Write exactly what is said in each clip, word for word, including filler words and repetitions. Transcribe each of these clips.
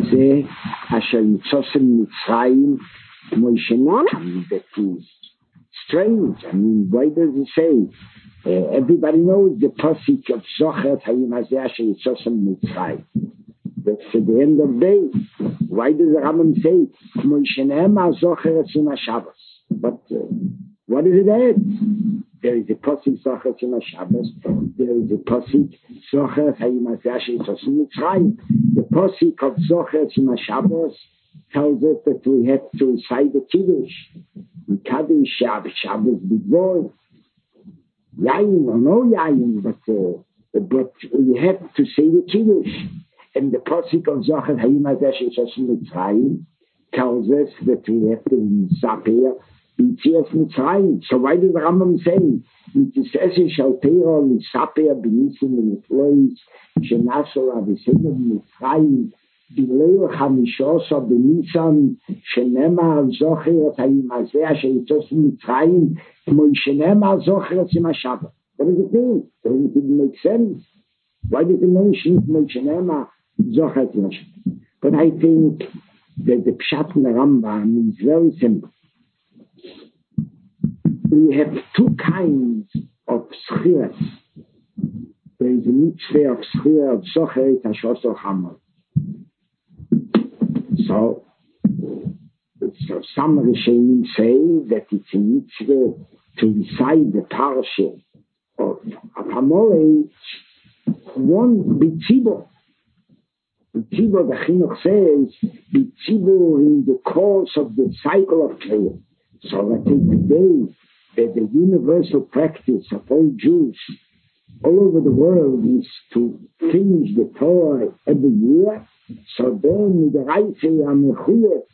הזה, אשר יצוסם מצרים, Moshe Nami, that is strange. I mean, why does he say? Uh, everybody knows the pasuk of Zocher Hayim Hazeh Asher Yitzosem Mitzrayim. That's at the end of the day. Why does the Rambam say Moshe Nami Zocher Etzim HaShabbos? But uh, what is it add? There is a pasuk Zocher Etzim HaShabbos. There is a pasuk Zocher Hayim Hazeh Asher Yitzosem Mitzrayim. The pasuk of Zocher Etzim HaShabbos tells us that we have to recite the Kiddush. We Kaddish Shabbos, Shabbos B'Dvor. Yayin or no Yayin, but, uh, but we have to say the Kiddush. And the pasuk of Zocher Hayim Hazeh Asher Yitzosem Mitzrayim tells us that we have to Zapir B'Tzias Mitzrayim. So why does the Rambam say, Mitzvah shall teira L'Sapir B'Nisim V'Niflois Shenasola V'Seidim Mitzrayim בליל חמישה עשר בניסן שנאמר זוכר את היום הזה אשר יצאו מצרים כמו שנאמר זוכר את יום השבת. What does it mean? Doesn't it make sense? Why did it mention כמו שנאמר זוכר את יום השבת? But I think that the pshat in the Rambam is very simple. We have two kinds of schiras. There is a mitzvah of schira of zocher et hashosor hamor. So, so some Rishonim say that it's a mitzvah to recite the parsha of, of Hamoreh, one b'tzibur. B'tzibur, the Chinuch says, b'tzibur in the course of the cycle of Torah. So I think today that the universal practice of all Jews all over the world is to finish the Torah every year. So then the Reise Amechuyet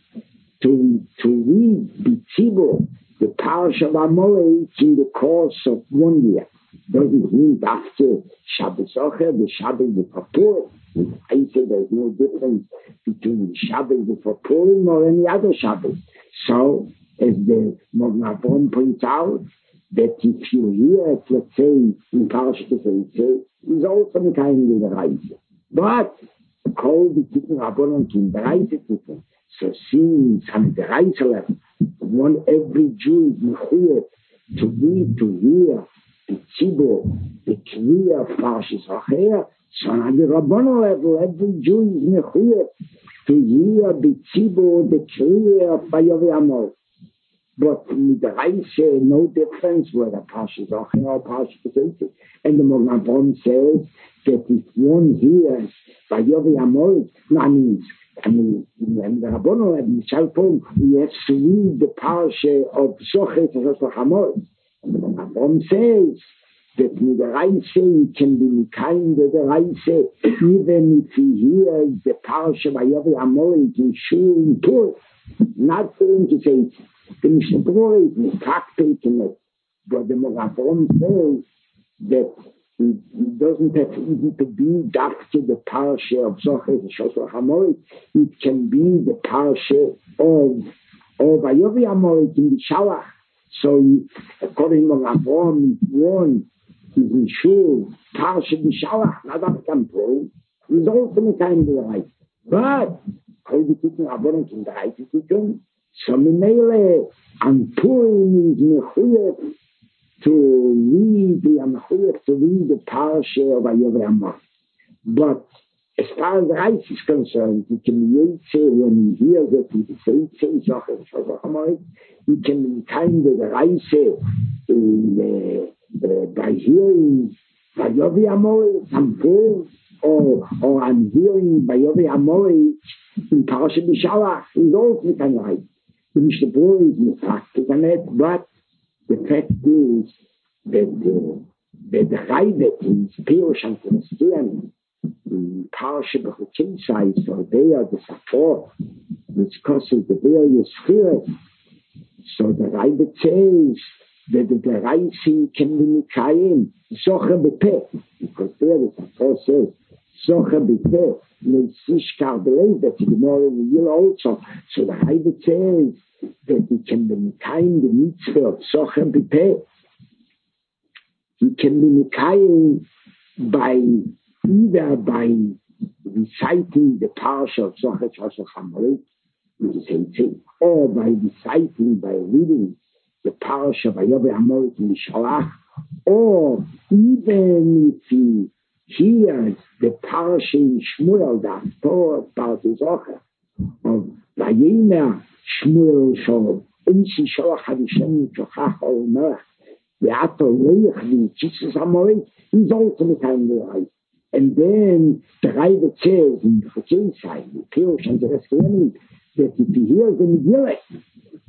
to to read the Tzibur, the Parsha of Hamoreh in the course of one year. Doesn't mean after Shabbos Ocher, the Shabbos before Purim. I say there's no difference between Shabbos before Purim or any other Shabbos. So, as the Magen Avraham points out, that if you hear it, let's say, in Parsha Ketzel, is also the kind of the Reise. But called the Tikkun Rabbanon in the Reise Tikkun. So since on the Reise level, one every Jew is mechuyet to read, to hear the Tzibur, the Kriya of Parshas Ocher. So on the Rabbanon level, every Jew is mechuyet to hear the Tzibur, the Kriya of Vayovei Hamoreh. But in the Reise, no difference whether Parshas Ocher or Parshas Ketzel. And the Magen Avraham says that if one hears Vayovei Hamoreh, no, I mean, I mean, when the Rabbanon had Mishalpon, we have to read the Parsha of Zocher et Hamoreh. And the Magen Avraham says that in the Reise can be kind of the Reise, even if he hears the Parsha Vayovei Hamoreh in Shul and Tur, not going to say the Mishnah Berurah is miscalculating it, but the Magen Avraham says that it doesn't have even to be after the parsha of Zocher et Hamoreh. It can be the parsha of of Vayovei Hamoreh in the Shalach. So, according to Magen Avraham, one is in Shul, parsha the Shalach, not after Purim, is also the kind of the right. But according to the Rabbanon in the right Tikkun, so Mimele and Purim is mechuyet to read the Amachuyet, to read the Parsha of Vayovei Hamoreh. But as far as the Reise is concerned, you can say when he hears it, he says Zocher et Hamoreh, you can kind of the Reise in, uh, uh, by hearing Vayovei Hamoreh, some Purim, or, or I'm hearing Vayovei Hamoreh in Parsha B'Shalach, is also kind of Reise. The Mishnah Berurah is mispractical on it, but the fact is that the, that the Raivet is Pirush and Christian in Parsha B'Chukinsai, so they are the support which causes the various spheres. So the Raivet says that the Reise can be Mikayim, Zocher B'Peh, because there the support says Zocher B'Peh, Me'Sishkar B'Lev, that the more in the year also. So the Raivet says that it can be Mikayim the mitzvah of Zocher B'Peh. It can be Mikayim by either by reciting the parsha of Zohar Shosha Chamoret, which is eighteen, or by reciting, by reading the parsha of Vayovi Amoret in Mishalach, or even if he hears the parsha in Shmuel, the Torah about the Zohar, of Vayomer Shmuel Shalom, Insi Shalach Hadishem Shochach Ol Melech, the Ato Leich, the Jesus Amoret, he's also the kind of life. And then the Raiva says in the Chutei side, the Pirush and the rest of them, that if he hears the Megillah,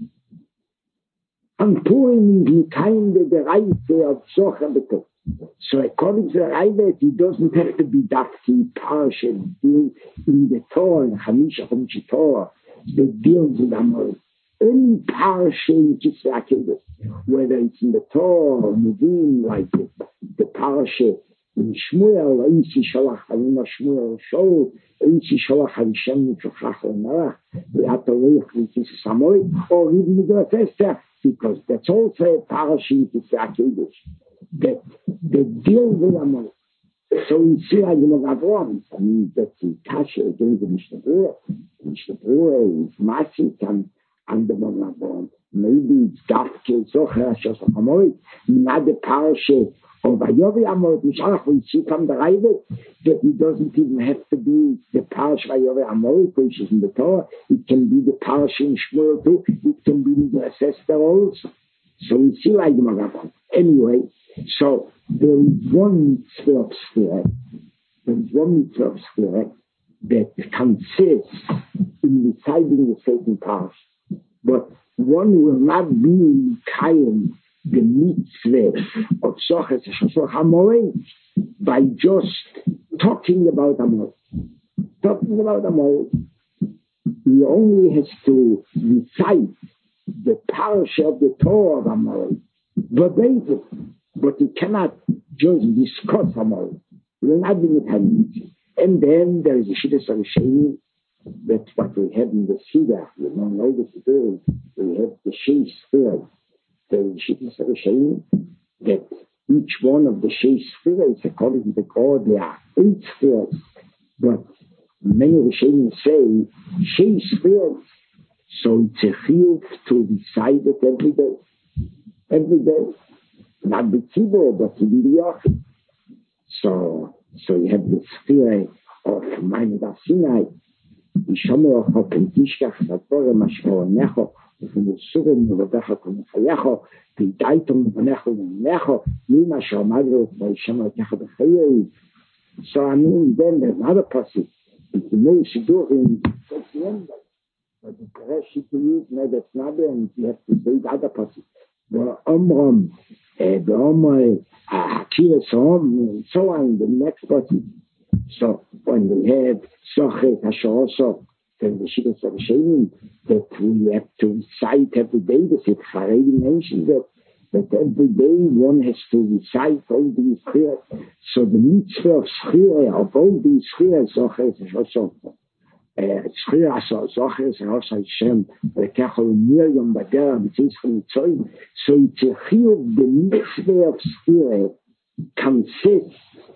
and Purim is the kind of the Raiva of Zohar B'Tov. So according to the Raiva, he doesn't have to be Dafti Parsha in the Torah, in Chamisha Chamisha Torah, that deals with Amoret. Any Parsha in Kisra, whether it's in the Torah or Nevi'im, like the, the Parsha in Shmuel, Insi Shalach Alina Shmuel Shol, Insi Shalach Hashem Shochach Omerach, the Atolech Vitis Samoy, or even the Esther, because that's also a parasha in Kisra Kedesh that that deals with Amoy. So in Sirah Yimagav, I mean, that's the Kasha against the Mishnah Berurah. Mishnah Berurah is massive and and the Magav. Maybe it's Dafke Zohar Shosha Chamoret, not the parasha of Vayovi Amoret Mishalach. We see from the Raiva that it doesn't even have to be the parsha Vayovi Amoret, which is in the Torah. It can be the parsha in Shmuel too. It can be in the Esther also. So we see like the Magav. Anyway, so there is one mitzvah of Sfirah. There is one mitzvah of Sfirah that consists in reciting the certain parsha. But one will not be Kaim the mitzvah of Zohar Shosha Chamoret by just talking about Amoret. Talking about Amoret, he only has to recite the parsha of the Torah of Amoret verbatim, but he cannot just discuss Amoret. He will not be Mechanim. And then there is a Shidduch Rishonim. That's what we have in the Siddur. You don't know the Siddur. We have the Sheish Sfirah. The Shidduch Rishonim, that each one of the Sheish Sfirah is according to the God. There are eight Sfirahs, but many Rishonim say Sheish Sfirahs. So it's a chiyuv to recite it every day, every day, not the tzibur, but in the yachid. So, so you have the Sfirah of Maimon Sinai. Yishomer Ocho Pentishkach Satorah Mashmo Necho Ufum Surim Uvadecha Kumechayecho V'idaitom Uvanecho Uvanecho Nima Shomadro V'yishomer Otecha B'chayei. So I mean, then there's another passage. It's the new Siddur in the end, but the Koresh to use no, that's not there, and you have to say the other passage. The Omram, the Omram, Hakira Som, and so on. The next passage. So when we have Sochet Hashoso, then the Shidduch Rishonim, that we have to recite every day. The Sif Haredi mentioned that, that every day one has to recite all these prayers. So the mitzvah of Schirah, of all these prayers, Sochet Hashoso, Schirah Sochet Hashoso Hashem, Rekachol Miriam Badera, B'tzizchim Mitzoyim. So it's a chiyuv, the mitzvah of Schirah consists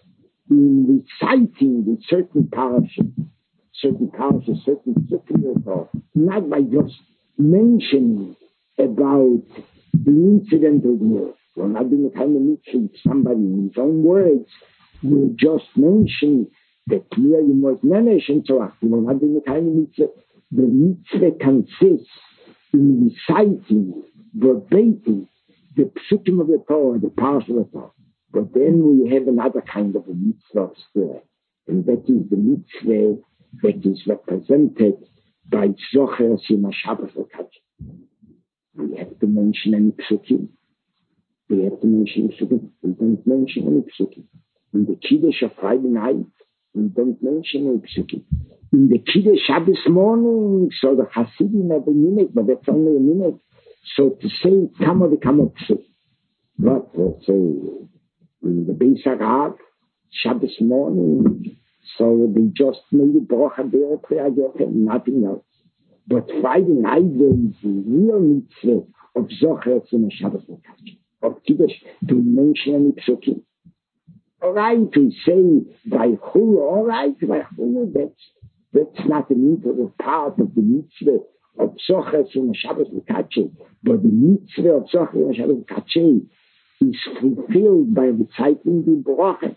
in reciting the certain parasha, certain parasha, certain certain not by just mentioning about the incident of the war. We're not doing the kind of mention somebody in his own words will just mention that Miriam was Nenesh and so on. We're not doing the kind of mitzvah. The mitzvah consists in reciting verbatim the psukim of the Torah, the parasha of the Torah. But then we have another kind of a mitzvah of Sfirah, and that is the mitzvah that is represented by Zohar Sima Shabbos L'Kadsh. We have to mention any psukim. We have to mention psukim. We don't mention any psukim. In the Kiddush of Friday night, we don't mention any psukim. In the Kiddush Shabbos morning, so the Hasidim have a minute, but that's only a minute. So to say, kama v'kama psukim. But let's say, in the Beis Harav, Shabbos morning, so they just made a bracha there, prayer, nothing else. But Friday night, there is the real mitzvah of Zohar in a Shabbos L'Kadsh, of Kiddush, to mention any psukim. All right, we say by Chulu, all right, by Chulu, that's, that's not an integral part of the mitzvah of Zoches in Shabbos Mekache, but the mitzvah of Zoches in Shabbos Mekache is fulfilled by reciting the Bracha.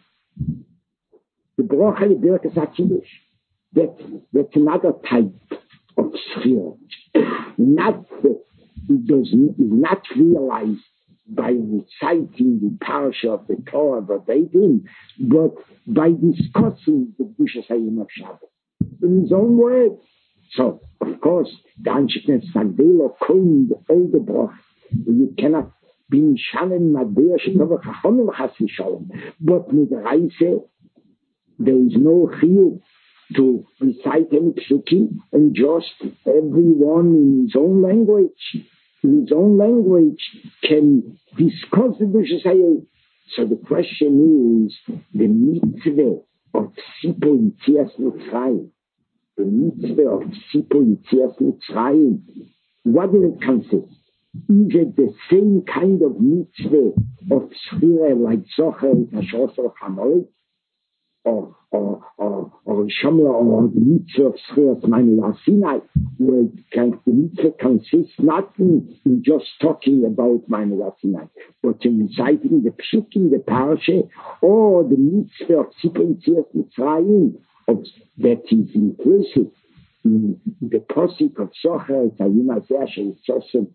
The Bracha, the Birkas HaKiddush. That, that's another type of schir. Not, it does, is not realized by reciting the parasha of the Torah verbatim, but by discussing the Kedushas Hayom of Shabbos in his own words. So, of course, the Anshiknes Sagdelo coined all the Bracha. You cannot be in Shalom Madbeya Shetova Chachomim Chas V'Shalom. But with the Reise, there is no chiyuv to recite any psukim, and just everyone in his own language, in his own language, can discuss the Kedushas Hayom. So the question is, the mitzvah of Sipur Yitzias Mitzrayim, the mitzvah of Sipur Yitzias Mitzrayim, what does it consist? Is it the same kind of mitzvah of schira like Zocher and Hashosar Hamoed? Or, or, or, or Shamla, or the mitzvah of Schrias Ma'anei Sinai, where can, the mitzvah consists not in, in just talking about Ma'anei Sinai, but in reciting the psukim, the parasha, or the mitzvah of Sipur Yitzias Mitzrayim, of that is implicit in the posik of Zocher, Hayom Hazeh Sheyitzosem,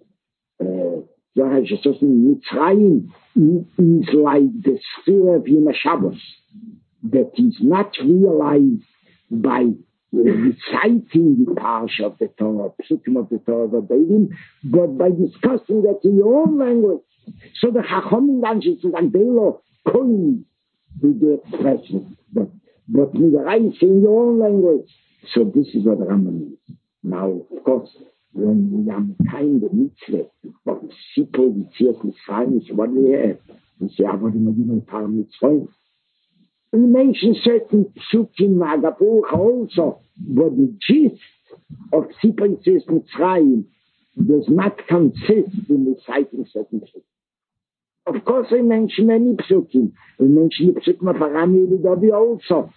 Zocher Sheyitzosem Mitzrayim, is like the schira of Yom HaShabbos, that is not realized by reciting the parsha of the Torah, psukim of the Torah verbatim, but by discussing that in your own language. So the Chachomim Anshei Sagdelo coined with the expression, but but with the Reise in your own language. So this is what the Rambam means. Now, of course, when we are kind of mitzvah of Sipur Yitzias Mitzrayim, what do we have? We say, Avodim Adonai Par Mitzvah. We mention certain psukim Agapuch also, but the gist of Sipur Yitzias Mitzrayim does not consist in reciting certain psukim. Of course, we mention many psukim. We mention the psukim of Arami Elidavi also,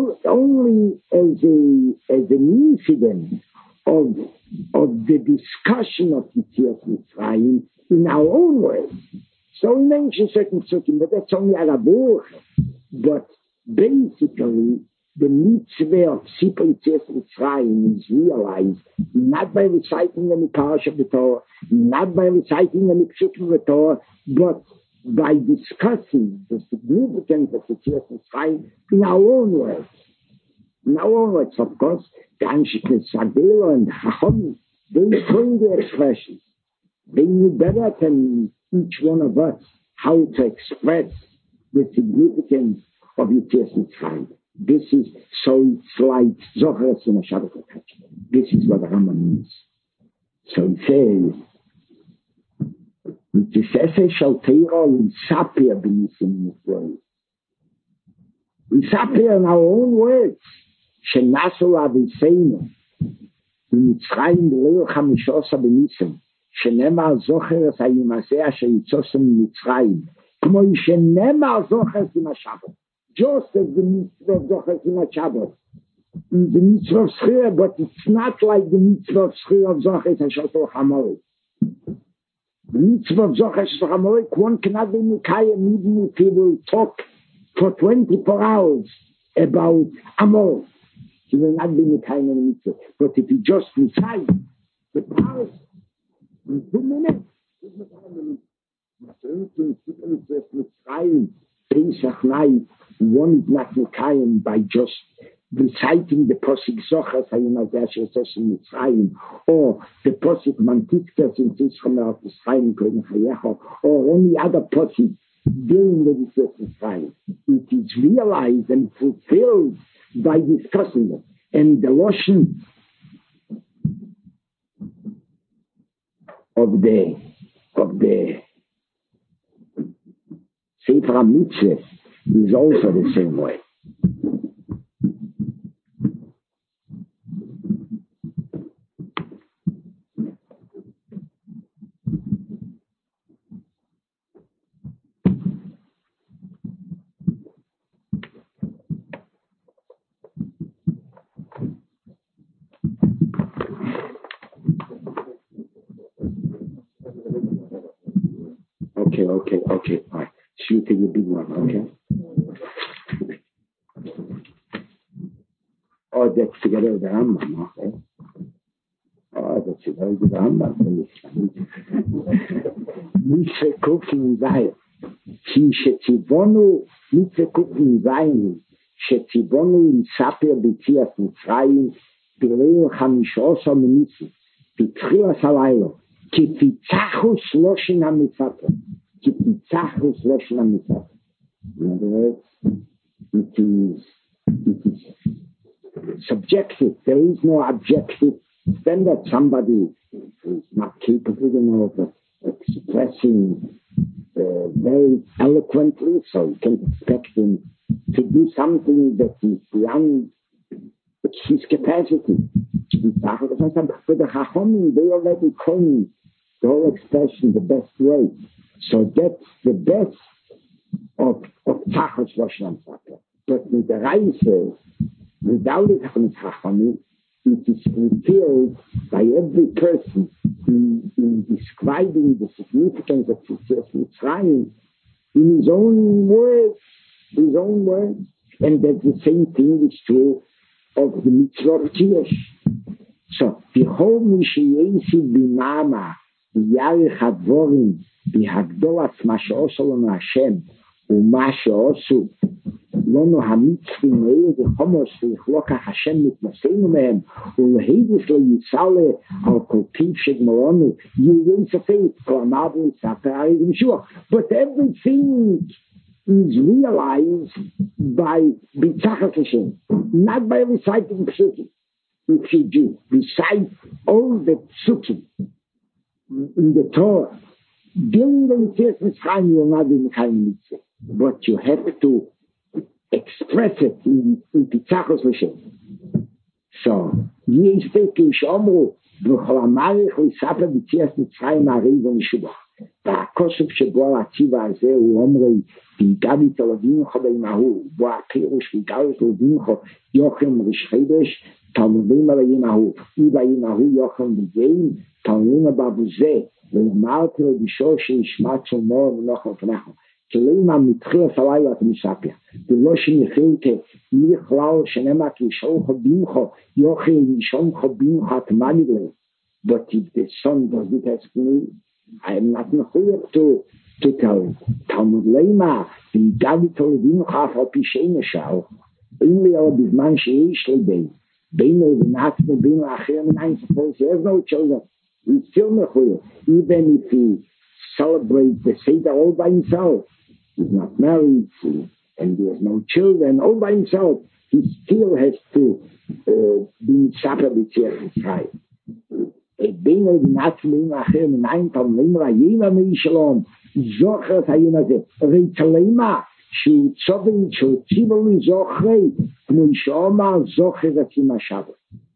only as a as an incident of of the discussion of Yitzias Mitzrayim in our own words. So we mention certain psukim, but that's only Agapuch. But basically, the mitzvah of Sipur Yitzias Mitzrayim is realized not by reciting any parasha of the Torah, not by reciting any psukim of the Torah, but by discussing the significance of Yitzias Mitzrayim in our own words. In our own words, of course, the Anshiknes Sagdelo and Chachomim, they coined the expressions. They knew better than each one of us how to express the significance of Yitzias Mitzrayim. This is so it's like Zocher in Shabbos Mekache. This is what the Rambam means. So he says, "Mitzvah shall teira l'sapir b'nisim nifloim." We sapir in our own words. Shenasu aviseinu b'Mitzrayim b'leil chamishosa b'nisim. Shenemar Zocher es Hayom Hazeh asher yitzosem Mitzrayim. Kmo shenemar Zocher in Shabbos. Just as the mitzvah of Zocher in Shabbos. The mitzvah of Schir, but it's not like the mitzvah of Schir of Zocher and Shosor Hamoed. The mitzvah of Zocher and Shosor Hamoed, one cannot be Mikayim even if he will talk for twenty-four hours about Amor. He will not be Mikayim in the mitzvah. But if he just recites the powers in two minutes, he's Mikayim in the mitzvah. Pesach night, one is not Mikayim by just reciting the Posik Zocher Hayom Hazeh asher yitzosem Mitzrayim, or the Posik Mantiktas in Tzischa Me'at Mitzrayim Koden Chayecha, or any other Posik during the Yitzias Mitzrayim. It is realized and fulfilled by discussing it. And the Loshen of the of the Sefer HaMitzvah is also the same way. okay, okay, okay. All right. Shoot the big one, okay? Oh, that's together with the Rambam, okay? Oh, that's a very good Rambam. Mitzvah cooking Zion. כי שציוונו, מיצה קופים זין, שציוונו לספר ביציאת מצרים, בליל חמישה עשר מניסים, בתחילת הלילה, כי פיצחו שלושן המספר, כי פיצחו שלושן המספר. In other words, it is, it is subjective. There is no objective. Then that somebody is not capable enough of expressing uh, very eloquently, so you can expect him to do something that is beyond his capacity. But the Chachamim, they already coined the whole expression the best way. So that's the best of of Tachos Lashon Sapir. But with the Reise, without it having Chachamim, it is fulfilled by every person in, in describing the significance of Yetzias Mitzrayim in his own words, his own words. And that the same thing is true of the mitzvah of Tiyush. So, V'chol Mishiyesi B'mama B'yarich Advorim B'hagdolas Ma she'osu Lanu Hashem U'ma she'osu Lanu hamitzvim Meir V'chomos V'ichlokach Hashem Mitnaseinu Mehem U'lehedis Le'yisale Al Kol Tiv Shegmoronu Yirei Safei Klamadu Yisaper Arizim Shuach. But everything is realized by B'tzachas Hashem, not by reciting Psukim. If you do recite all the Psukim in the Torah, during the Yetzias Mitzrayim, you will not be Mekayim Mitzvah, but you have to express it in, in B'tzachas Hashem. So, Yistek Yishomru V'chol Amarich L'Saper B'Yetzias Mitzrayim Arizim Shuach. והכוסף שבו הציבה הזה הוא אומרי ויגדת לבינך בימהו בו הפירוש ויגדת לבינך יוחם רשחדש תלמודים על הימהו ובימהו יוחם בגאים תלמודים בבוזה ואמרתי לבישו שישמע צומו ונוחם פנחנו כלימה מתחילת הלילה אתה מספר ולא שנחילת מכלל שנאמר כי ישולך בינך יוחם ישומך בינך תמני להם but if the son does it as me I am not enough to to tell Talmud Lema the Gaditol Vinchaf al Pishein Shao only all this man she is Bein Bein the Nat the Bein Achim and I suppose he has no children. He's still not even if he celebrates the Seder all by himself. He's not married and he has no children all by himself. He still has to uh, be Sapir B'Yetzias Mitzrayim. בין נאצלים אחרים נעים תלמים רעים משלום זוכר תאים הזה ריצלמה שהוא צובל שהוא ציבל זוכרי כמו שאומר זוכר עצים השבת.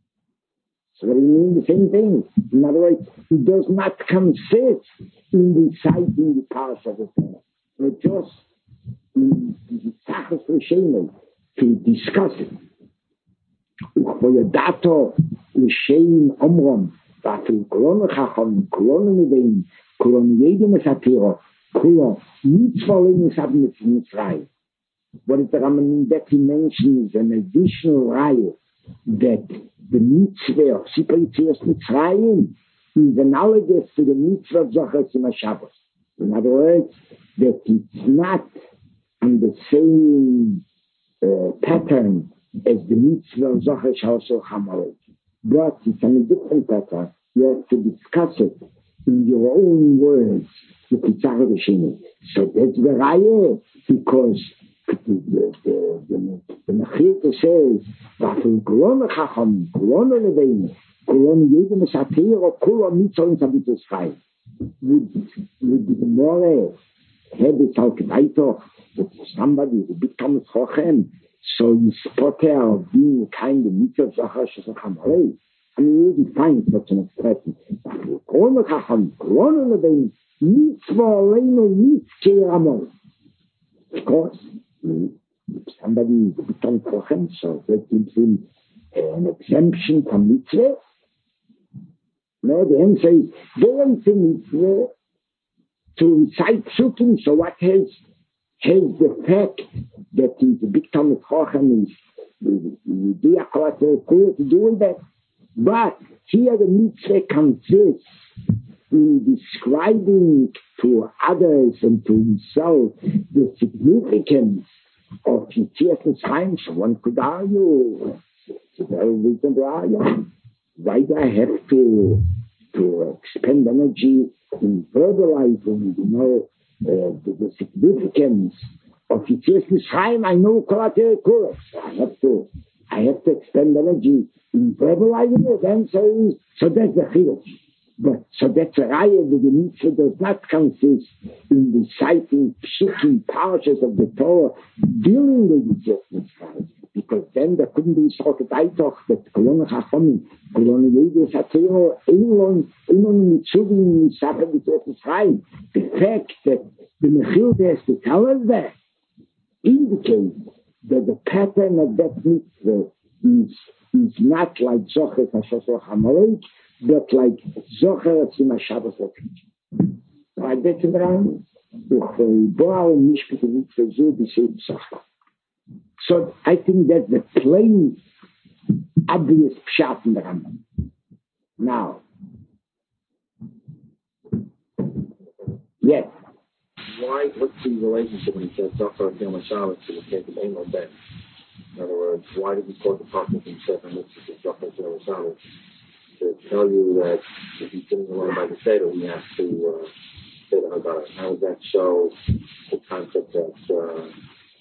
So they mean the same thing. In other words, it does not consist in reciting the parts of the Torah. It just in the Tachos L'Shein to discuss it. וכבודתו לשם אומרם ואפילו כולנו חכם, כולנו נביאים, כולנו יודעים מסתירו, כולנו מצווה לנסות מצרים. What is the Rambam that he mentions an additional raya that the mitzvah of Sipur Yetzias Mitzrayim is analogous to the mitzvah of Zocher Tzima Shabbos. In other words, that it's not on the same uh, pattern as the mitzvah of Zocher Shabbos Hamalek. But it's on a different pattern. You have to discuss it in your own words with the Tzachar Hashem. So that's the raya, because the the the the Mechilta says that Kolon Chacham, Kolon Levein, Kolon Yedem Satir, or Kolon Mitzvah Sabitus Chai. Would would the Gemara have it out weiter that somebody who becomes Chochem, so you spot out being kind of Mitzvah Zocher Shachamalei. I mean, you wouldn't find such an expression. Kolon Chacham, Kolon Levein, Mitzvah Aleinu Mitzvah Amor. Of course, if somebody becomes Chochem, so that gives him an exemption from Mitzvah. No, the answer is, don't say Mitzvah to recite psukim. So what has has the fact that he's a big Talmid Chacham is you do a cool to do that. But here the mitzvah consists in describing to others and to himself the significance of Yetzias Mitzrayim. So one could argue, it's a very reasonable argument. Why do I have to to expend energy in verbalizing, you know, uh, the, the significance of Yetzias Mitzrayim? I know Kolatei Kurach. I have to, I have to expend energy in verbalizing it. And so, so that's the chiddush. But so that's a raya that the mitzvah does not consist in reciting psukim parshas of the Torah dealing with Yetzias Mitzrayim. Because then there couldn't be sort of Eitoch that Kolon Chachomim, Kolon Yedus Hatero, Elon, Elon Mitzuvim, Mitzvah Yetzias Mitzrayim. The fact that the Mechilta has to tell us that indicates that the pattern of that mitzvah is, is not like Zocher Hashosh Hamalek, but like Zocher Atzim HaShabbos L'Kich. Right, that's the Ram. Durch Boal und Mishpat und Mitzvah so, die Seid Zocher. So I think that's the plain, obvious pshat in the Rambam. Now, yes. Why? What's the relationship when he says Zachar Yom HaShabbos to the case of Eno Ben? In other words, why did he quote the prophet in Sefer Mitzvah of Zachar Yom HaShabbos to tell you that if he's sitting alone by the Seder, he has to uh, say the Haggadah? How does that show the concept that uh,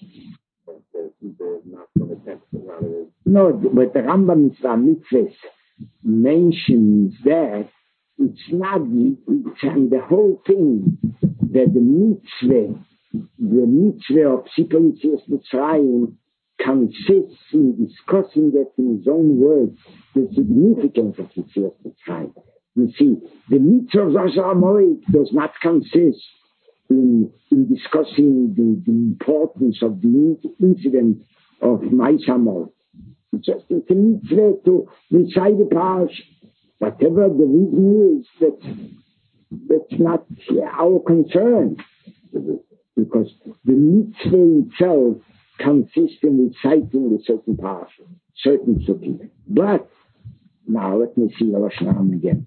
No, but the Rambam Mitzvah mentions that it's not, it's and the whole thing that the mitzvah, the mitzvah of Sipur Yetzias Mitzrayim consists in discussing that in his own words, the significance of Yetzias Mitzrayim. You see, the mitzvah of Zachar Amalek does not consist in, in discussing the, the importance of the incident of Ma'aseh Amalek. It's just it's a mitzvah to recite the parish. Whatever the reason is, that that's not our concern. Because the mitzvah itself consists in reciting the certain parish, certain sukkim. But, now let me see the Lashon Hara again.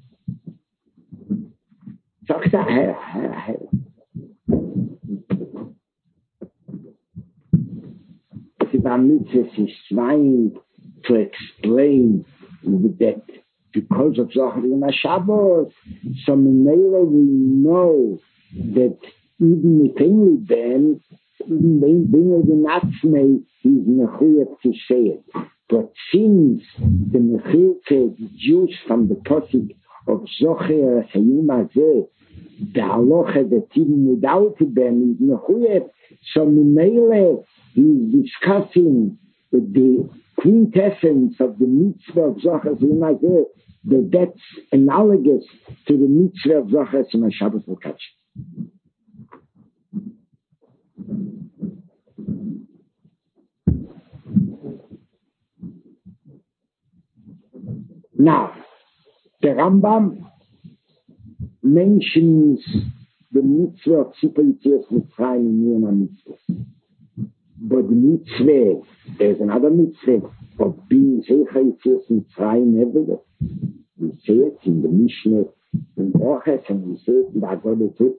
The mitzvah is trying to explain that because of Zachar Yom HaShabbos, so Mimele we know that even if only then, even when the Natsmei is mechuyev to say it. But since the mechilta deduced from the posik of Zocher Hayom Hazeh, the halacha that even without them is mechuyev, so Mimele is discussing the quintessence of the mitzvah of Zocher Hayom Hazeh, that that's analogous to the mitzvah of Zachar Yom HaShabbos L'Kach. Now, the Rambam mentions the mitzvah of Sipur Yetzias Mitzrayim in Yom HaMitzvah. But the mitzvah, there's another mitzvah of being Zeicha Yetzias Mitzrayim everywhere. We say it in the Mishnah in Broches, and we say it in the Haggadah too.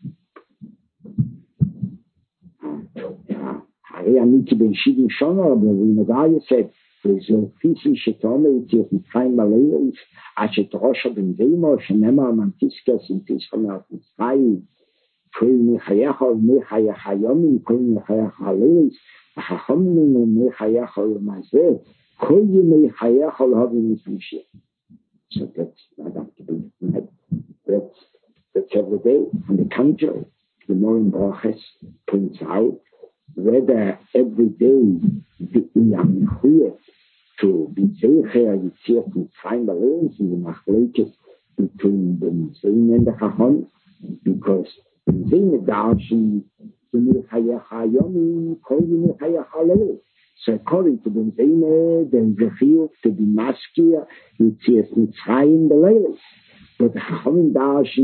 Harei Amiti Ben Shivim Shana, but we Nagaya said, "There's Fisi Shetome Yetzias Mitzrayim Baleis, Ashet Rosha Ben Zeimo, Shenema Mantiskas in Tischamer Mitzrayim, Kol Mechayecha Mechayechayomim, Kol Mechayecha Leis, Chachomim Mechayecha Yomazeh, Kol Mechayecha L'Havim Yismishir." So that's not have to be that's that's every day. On the contrary, the Morin Broches points out whether every day the Iyam to be Zeicher Yetzias Mitzrayim Baleis in the Machlokes between the Mizraim and the Chacham, because the Mizraim Darshan the Mechayecha Yomim Kol Mechayecha Leis. So according to the Mizraim, there's a chiyuv to be maskir Yetzias Mitzrayim Baleis. But the Chachamim Darshan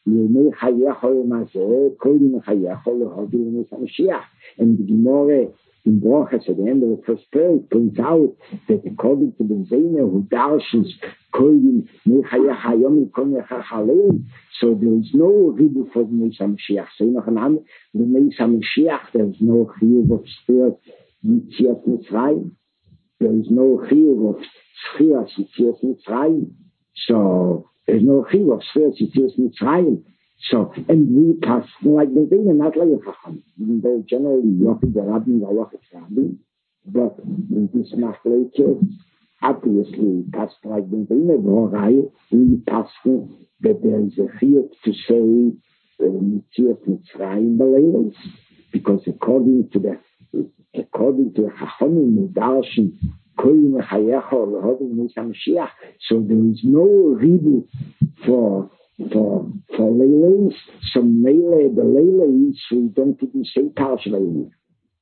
Yemei Chayechol Mazeh, Kodim Chayechol Hodil Nes HaMashiach. And the Gemara in Brochus at the end of the first page points out that according to the Zayner who darshins Kodim Mechayech Hayom Kodim Chachalei, so there is no ribu for the Nes HaMashiach. So in the Nes HaMashiach there is no chiyuv of spirit Yitzias Mitzrayim. There is no chiyuv of Schias Yitzias Mitzrayim. So there's no chiyuv of Schias Yitzias Mitzrayim. So, and we pass like the thing, and not like a chacham. Even though generally Yochid the Rabbi and Allah is Rabbi, but in this machlekes, obviously pass like the thing, and Horai, we pass that there is a chiyuv to say Yitzias Mitzrayim B'leilos, because according to the according to Chachamim Darshan Kodim Chayechol Hodil Nes HaMashiach, so there is no ribu for for for Leilos. So Meile the Leilos we don't even say Parsh Leilos.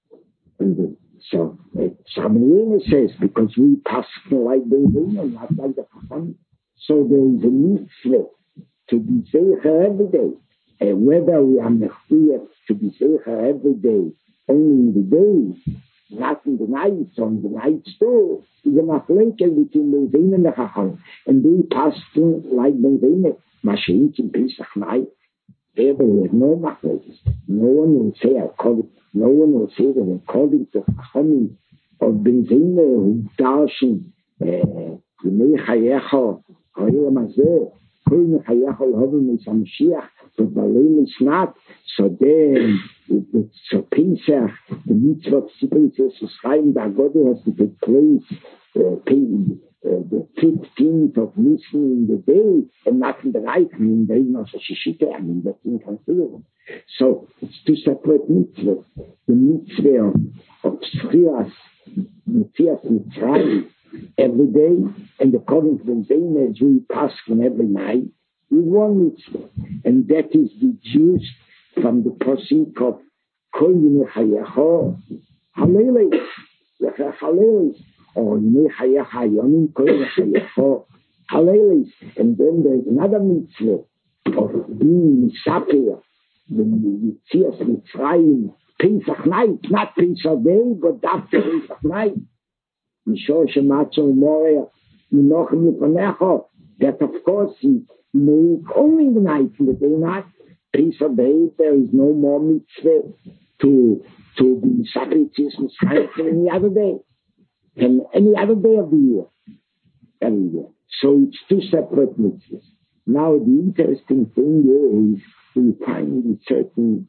And so Samuel says because we pass like the Leilos, not like the Chacham. So there is a mitzvah to be zeicher every day, and whether we are mechuyah to be zeicher every day. Only in the day, not in the night, so in the night too, is a machlekes between the Zayne and the Chacham. And they pass through like the Zayne, Mashiach in Pesach night, there is no machlekes. No one will say, according, no one will say that according to Chacham of the Zayne, who darshan, Yemei Chayecha, Hoyel Mazeh, Kodim Chayechol Hodil Nes HaMashiach, but the Leil is not. So then, so Pesach, the mitzvah of Sipur Yitzias Mitzrayim, the Agodah has to take place uh, uh, the fifteenth of Nisan in the day, and not in the night. I mean, there is no Shishita, I mean, that's inconceivable. So, it's two separate mitzvahs. The mitzvah of, of Schias, Yitzias Mitzrayim, every day, and according to the Zayne, as we pass on every night, with one mitzvah, and that is deduced from the pasuk of Kodim Chayecho Halelis, Halelis, or Mechayech Hayom Kodim Chayecho Halelis, and then there is another mitzvah of being Sapir, the Yitzias Mitzrayim, Pesach night, not Pesach day, but after Pesach night. Mishor Shematzo Moria, Minochem Yipanecho, that of course he make only in the night, in the day not. Pesach day, there is no more mitzvah to to be sacrificed than any other day, and any other day of the year, every year. So it's two separate mitzvahs. Now the interesting thing is we find a certain,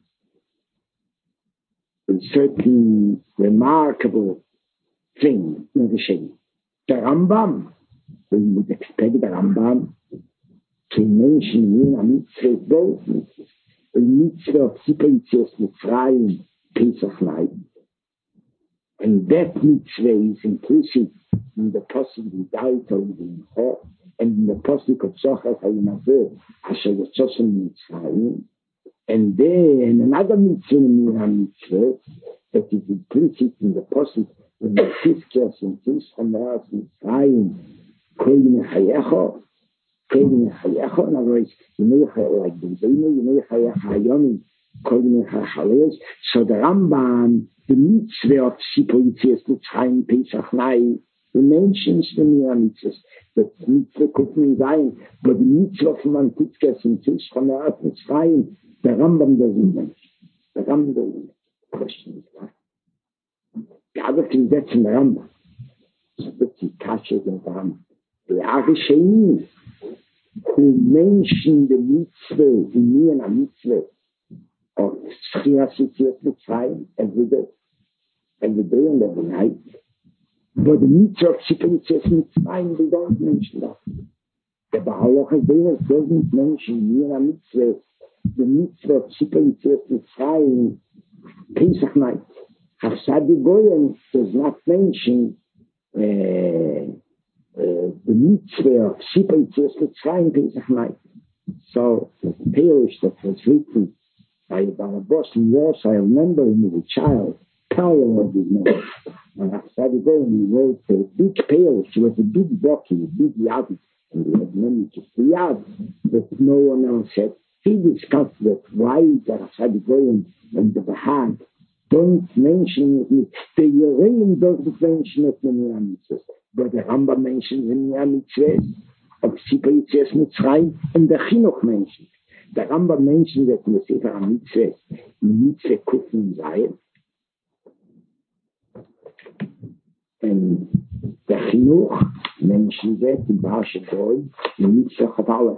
a certain remarkable thing in the Shem. The Rambam, we would expect the Rambam to mention in a mitzvah, both mitzvahs, a mitzvah of Sipur Yitzias Mitzrayim, Pesach night. And that mitzvah is inclusive in the pasuk of Dalit in Chor, and in the pasuk of Zohar Hayimazeh, Asher Yotzosim Mitzrayim. And then another mitzvah, mitzvah that is implicit in the pasuk in the Tzidkias and Tzidkias Mitzrayim, Kodim Chayecho, Kodim Chayecho. In other words, you know, like the Zayne, you know, Chayech Hayom, Kodim Chachaleos. So the Rambam, the mitzvah of Sipur Yitzias Mitzrayim Pesach night, he mentions the mitzvahs. The mitzvah could mean sein, but the mitzvah from an Tzidkias and Tzidkias Mitzrayim, the Rambam doesn't mention. The Rambam doesn't mention. The question is why. The other thing that's in the Rambam. So that's the Kasha in the Rambam. The Arishaim who mention the mitzvah, the Niyana mitzvah of Schias Yitzias Mitzrayim every day, every day and every night. But the mitzvah of Sipur Yitzias Mitzrayim, they don't mention that. The Baal HaChaim doesn't mention Niyana mitzvah, the mitzvah of Sipur Yitzias Mitzrayim, Pesach night. Hafsadi Goyen does not mention uh, uh, the mitzvah of Sipur Yitzias Mitzrayim Pesach night. So the Peirush that was written by Barabos in Warsaw, I remember him as a child, Paul was his name. And Hafsadi Goyen, he wrote a big Peirush. He was a big book, a big yad, and he had many just the yad that no one else had. He discussed that why the Chadigoyim and the Bahag don't mention it, the Yereim don't mention it in the Mitzvahs, but the Rambam mentions in the Mitzvahs of Sipa Yitzias Mitzrayim, and the Chinuch mentions. The Rambam mentions that in the Sefer Mitzvahs, Mitzvah Kufin Zayin, and the Chinuch mentions that in Barsha Goy, in Mitzvah Chavala.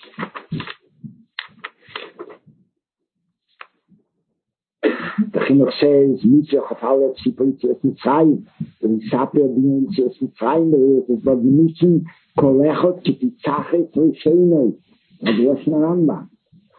The Chinuch says, Mitzvah Chavala, Sipa Yitzias Mitzrayim, and Saper B'nei Yitzias Mitzrayim, there is what we mention, Kolechot Kititzachet Rishonoi, and the Lashon Rambam.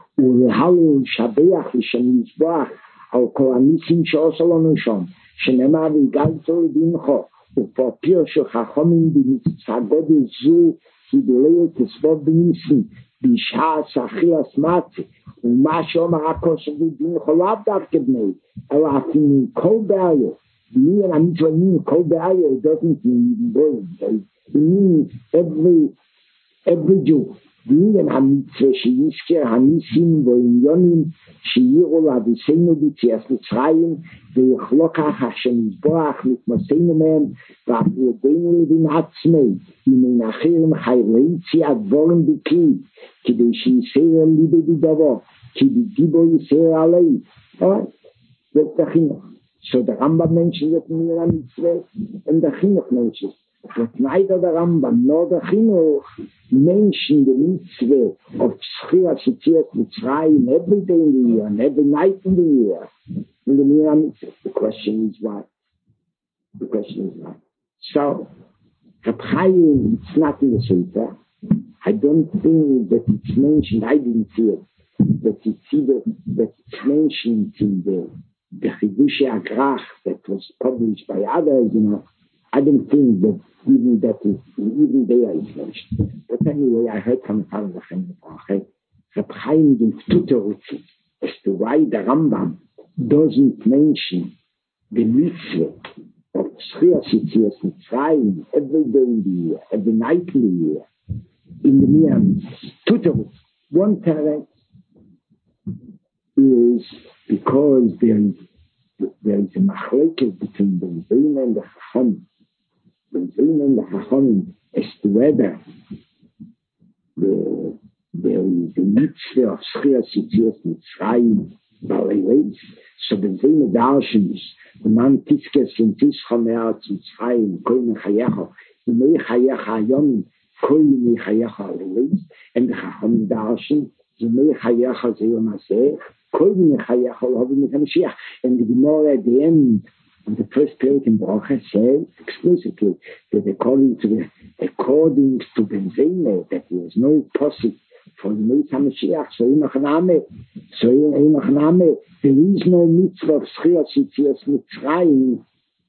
ולהלו לשבח לשם מזבח על כל הניסים שעושה לנו שם, שנאמר והגלתו לדינך, ופרפיר של חכמים במצווה גודל זו, כדולי תסבוב בניסים, בשעה סחיל אסמצי, ומה שאומר הכוסף לדינך לאו דווקא בני, אלא אפילו כל בעיה, me and I'm doing כל בעיה, it doesn't mean it means every, every Jew. Dingen Hamitzvah, Sheyizker, Hanisim, Voinyonim, Sheyiru, Lavisenu, B'tzias Mitzrayim, Ve'yichlokach Hashem Yisborach, Mitmoseinu Mehem, V'afrodenu Levin Atzmei, Yimenachirim Chayleitzi Advorim B'kli, Kidei Sheyiseir Libe B'davo, Kidei Dibo Yiseir Alei. All right? That's the Chinuch. So the Rambam mentions it in the Hamitzvah, and the Chinuch mentions it. But neither the Rambam nor the Chinuch mention the mitzvah of Tzchia Yitzias Mitzrayim every day in the year and every night in the year. In the Mir HaMitzvah. The question is why? The question is why? So, Reb Chaim, it's not in the Sefer. I don't think that it's mentioned. I didn't see it. But it's either that it's mentioned in the the Chidushei Agrach that was published by others, you know. I don't think that even that is, even there is mentioned. But anyway, I heard from Father Chaim, Reb Chaim gives tutorutzi as to why the Rambam doesn't mention the mitzvah of Tzchia Yitzias Mitzrayim every day in the year, every night in the year, in the Mir HaMitzvah. Tutorutzi. One teretz is because there is there is a machlekes between the Zayna and the Chacham. The Zayna and the Chacham as to whether the, there is a mitzvah of Tzchia Yitzias Mitzrayim Baleis. So the Zayna darshans, the man tiskes in Tischa Me'at Mitzrayim, Kol Mechayecha, Imei Chayecha Hayom, Kol Mechayecha Baleis, and the Chacham darshan, Imei Chayecha Zayom Aseh, and the Gemara at the end of the first page in Bracha says explicitly that according to the according to Ben Zayne that there is no posik for the Meis HaMashiach, so Imachaname, so Imachaname, there is no mitzvah of Tzchia Yitzias Mitzrayim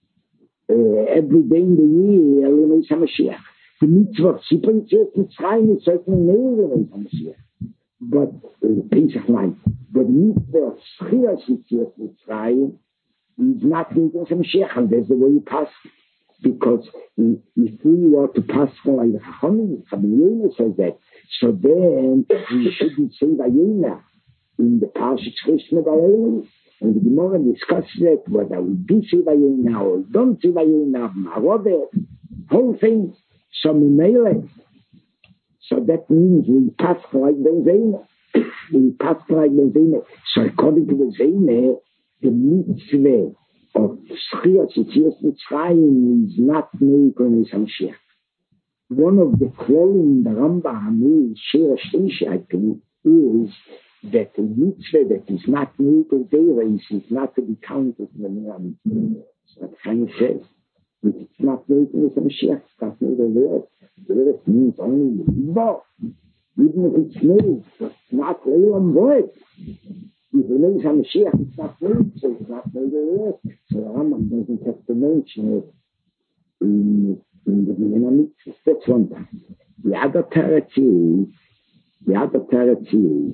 every day in the year, El Meis HaMashiach. The mitzvah of Tzchia Yitzias Mitzrayim is certainly never the Meis HaMashiach. But uh, Pesach night, but mitzvah of Tzchia Yitzias Mitzrayim is not in the Mashiach, and that's the way you pass. Because if we were to pass for like the Chachamim, Rabbi says that, so then we shouldn't say Vayena in the Parashat Cheshna Vayena. And the Gemara discusses that whether we do say Vayena or don't say Vayena, Marode, whole thing. So Mimele. So that means we pass like Ben Zayne. We pass like Ben Zayne. So according to the Zayne, the mitzvah of Tzchia Yitzias Mitzrayim is not made on Meis HaMashiach. One of the klolim in the Rambam, Shir Shlishi, I think, is that the mitzvah that is not made on Deis is not to be counted in the Mir HaMitzvah. So that Chaim says, if it's not made on Meis HaMashiach, it's not made on Deis. The rest means only Bo. Even if it's made, it's not Leilam Boy. If the Meis HaMashiach, it's not made, so it's not made the rest. So the Rambam doesn't have to mention it in, in the Mir HaMitzvah. That's one thing. The other teretz is, the other teretz is,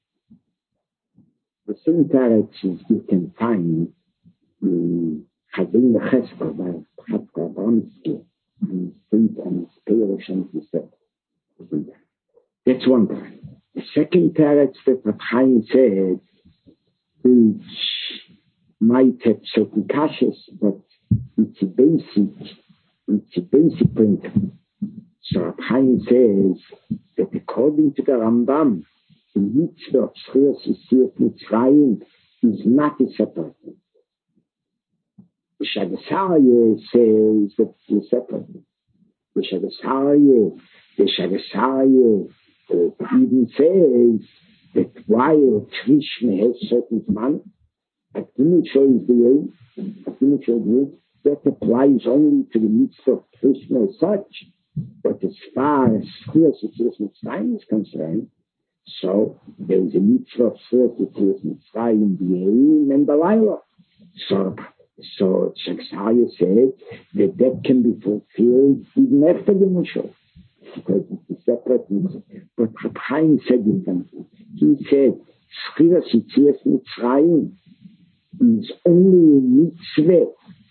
the same teretz is you can find in Chazin Chespa by Chatzka Abramsky. And think and perish and he said. That's one time. The second teretz that Reb Chaim said, which might have certain kashas, but it's a basic, it's a basic principle. So Reb Chaim says that according to the Rambam, the mitzvah of Zchias Yetzias Mitzrayim is not a separate. The Shagasarya says that it's a separate. The Shagasarya, the Shagasarya uh, even says that while Krishna has certain man, a Dimitra is the way, a Dimitra is the way, that applies only to the mitzvah of Krishna as such. But as far as Zchias Yetzias Mitzrayim is concerned, so there is a mitzvah of Zchias Yetzias Mitzrayim, the Eim and the Laila. So, so Shagasarya said that that can be fulfilled even after the Mishal, because it's a separate mitzvah. But Reb Chaim said it something. He said, Zchias Yetzias Mitzrayim is only a mitzvah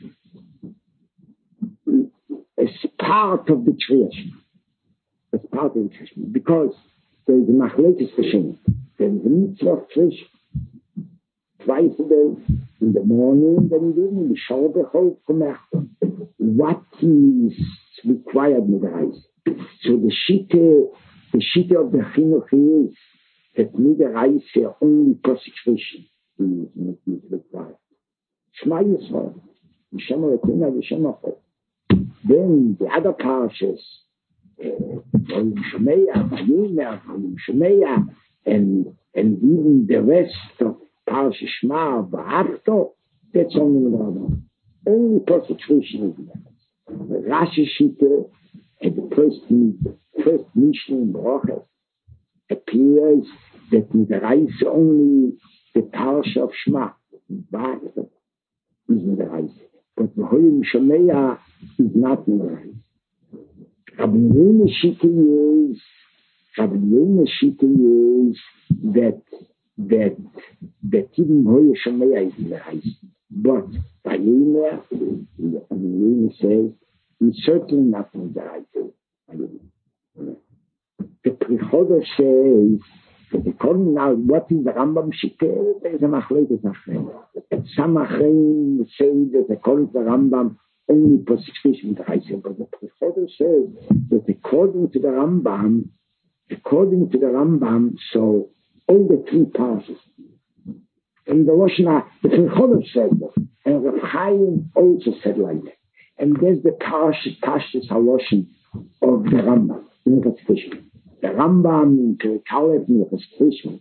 as part of the creation. As part of the creation. Because there is a machlekes Hashem. There is a mitzvah of creation. Twice a day, in the morning and in the evening, the Shabbat Komach. What is required in the Reis? So the Shitte, the Shitte of the Chinuch is that in the Reis only consecration is required. Shema Yisrael, V'Shem Elokeinu V'Shem Echad. Then the other parshas, Volim Shemeya, Vayomer, Volim Shemeya, and and even the rest of Parsha Shema, V'Afto, that's only in the Rambam. Only consecration is there. Rashi Shita, at the first first Mishnah in Brochas, appears that in the Reis only the Parsha of Shema, V'Afto, is in the Reis. But the Volim Shemeya is not in the Reis. Rabbi Yehuda Shita is, Rabbi Yehuda Shita is that that that even Volim Shemeya is in the Reis. But Vayomer, Rabbi Yehuda says, it's certainly not in the Reis. The Prichoda says, according now, what is the Rambam Shita? There is a machlekes Achrein. Some Achrein say that according to the Rambam, only consecration is Reis. But the Prichoda says that according to the Rambam, according to the Rambam, so all the three parshas. In the Roshna, the Prichoda said that, and Reb Chaim also said like that. And there's the parshas, parshas Haloshin of the Rambam in consecration. The Rambam in Kalef in the consecration.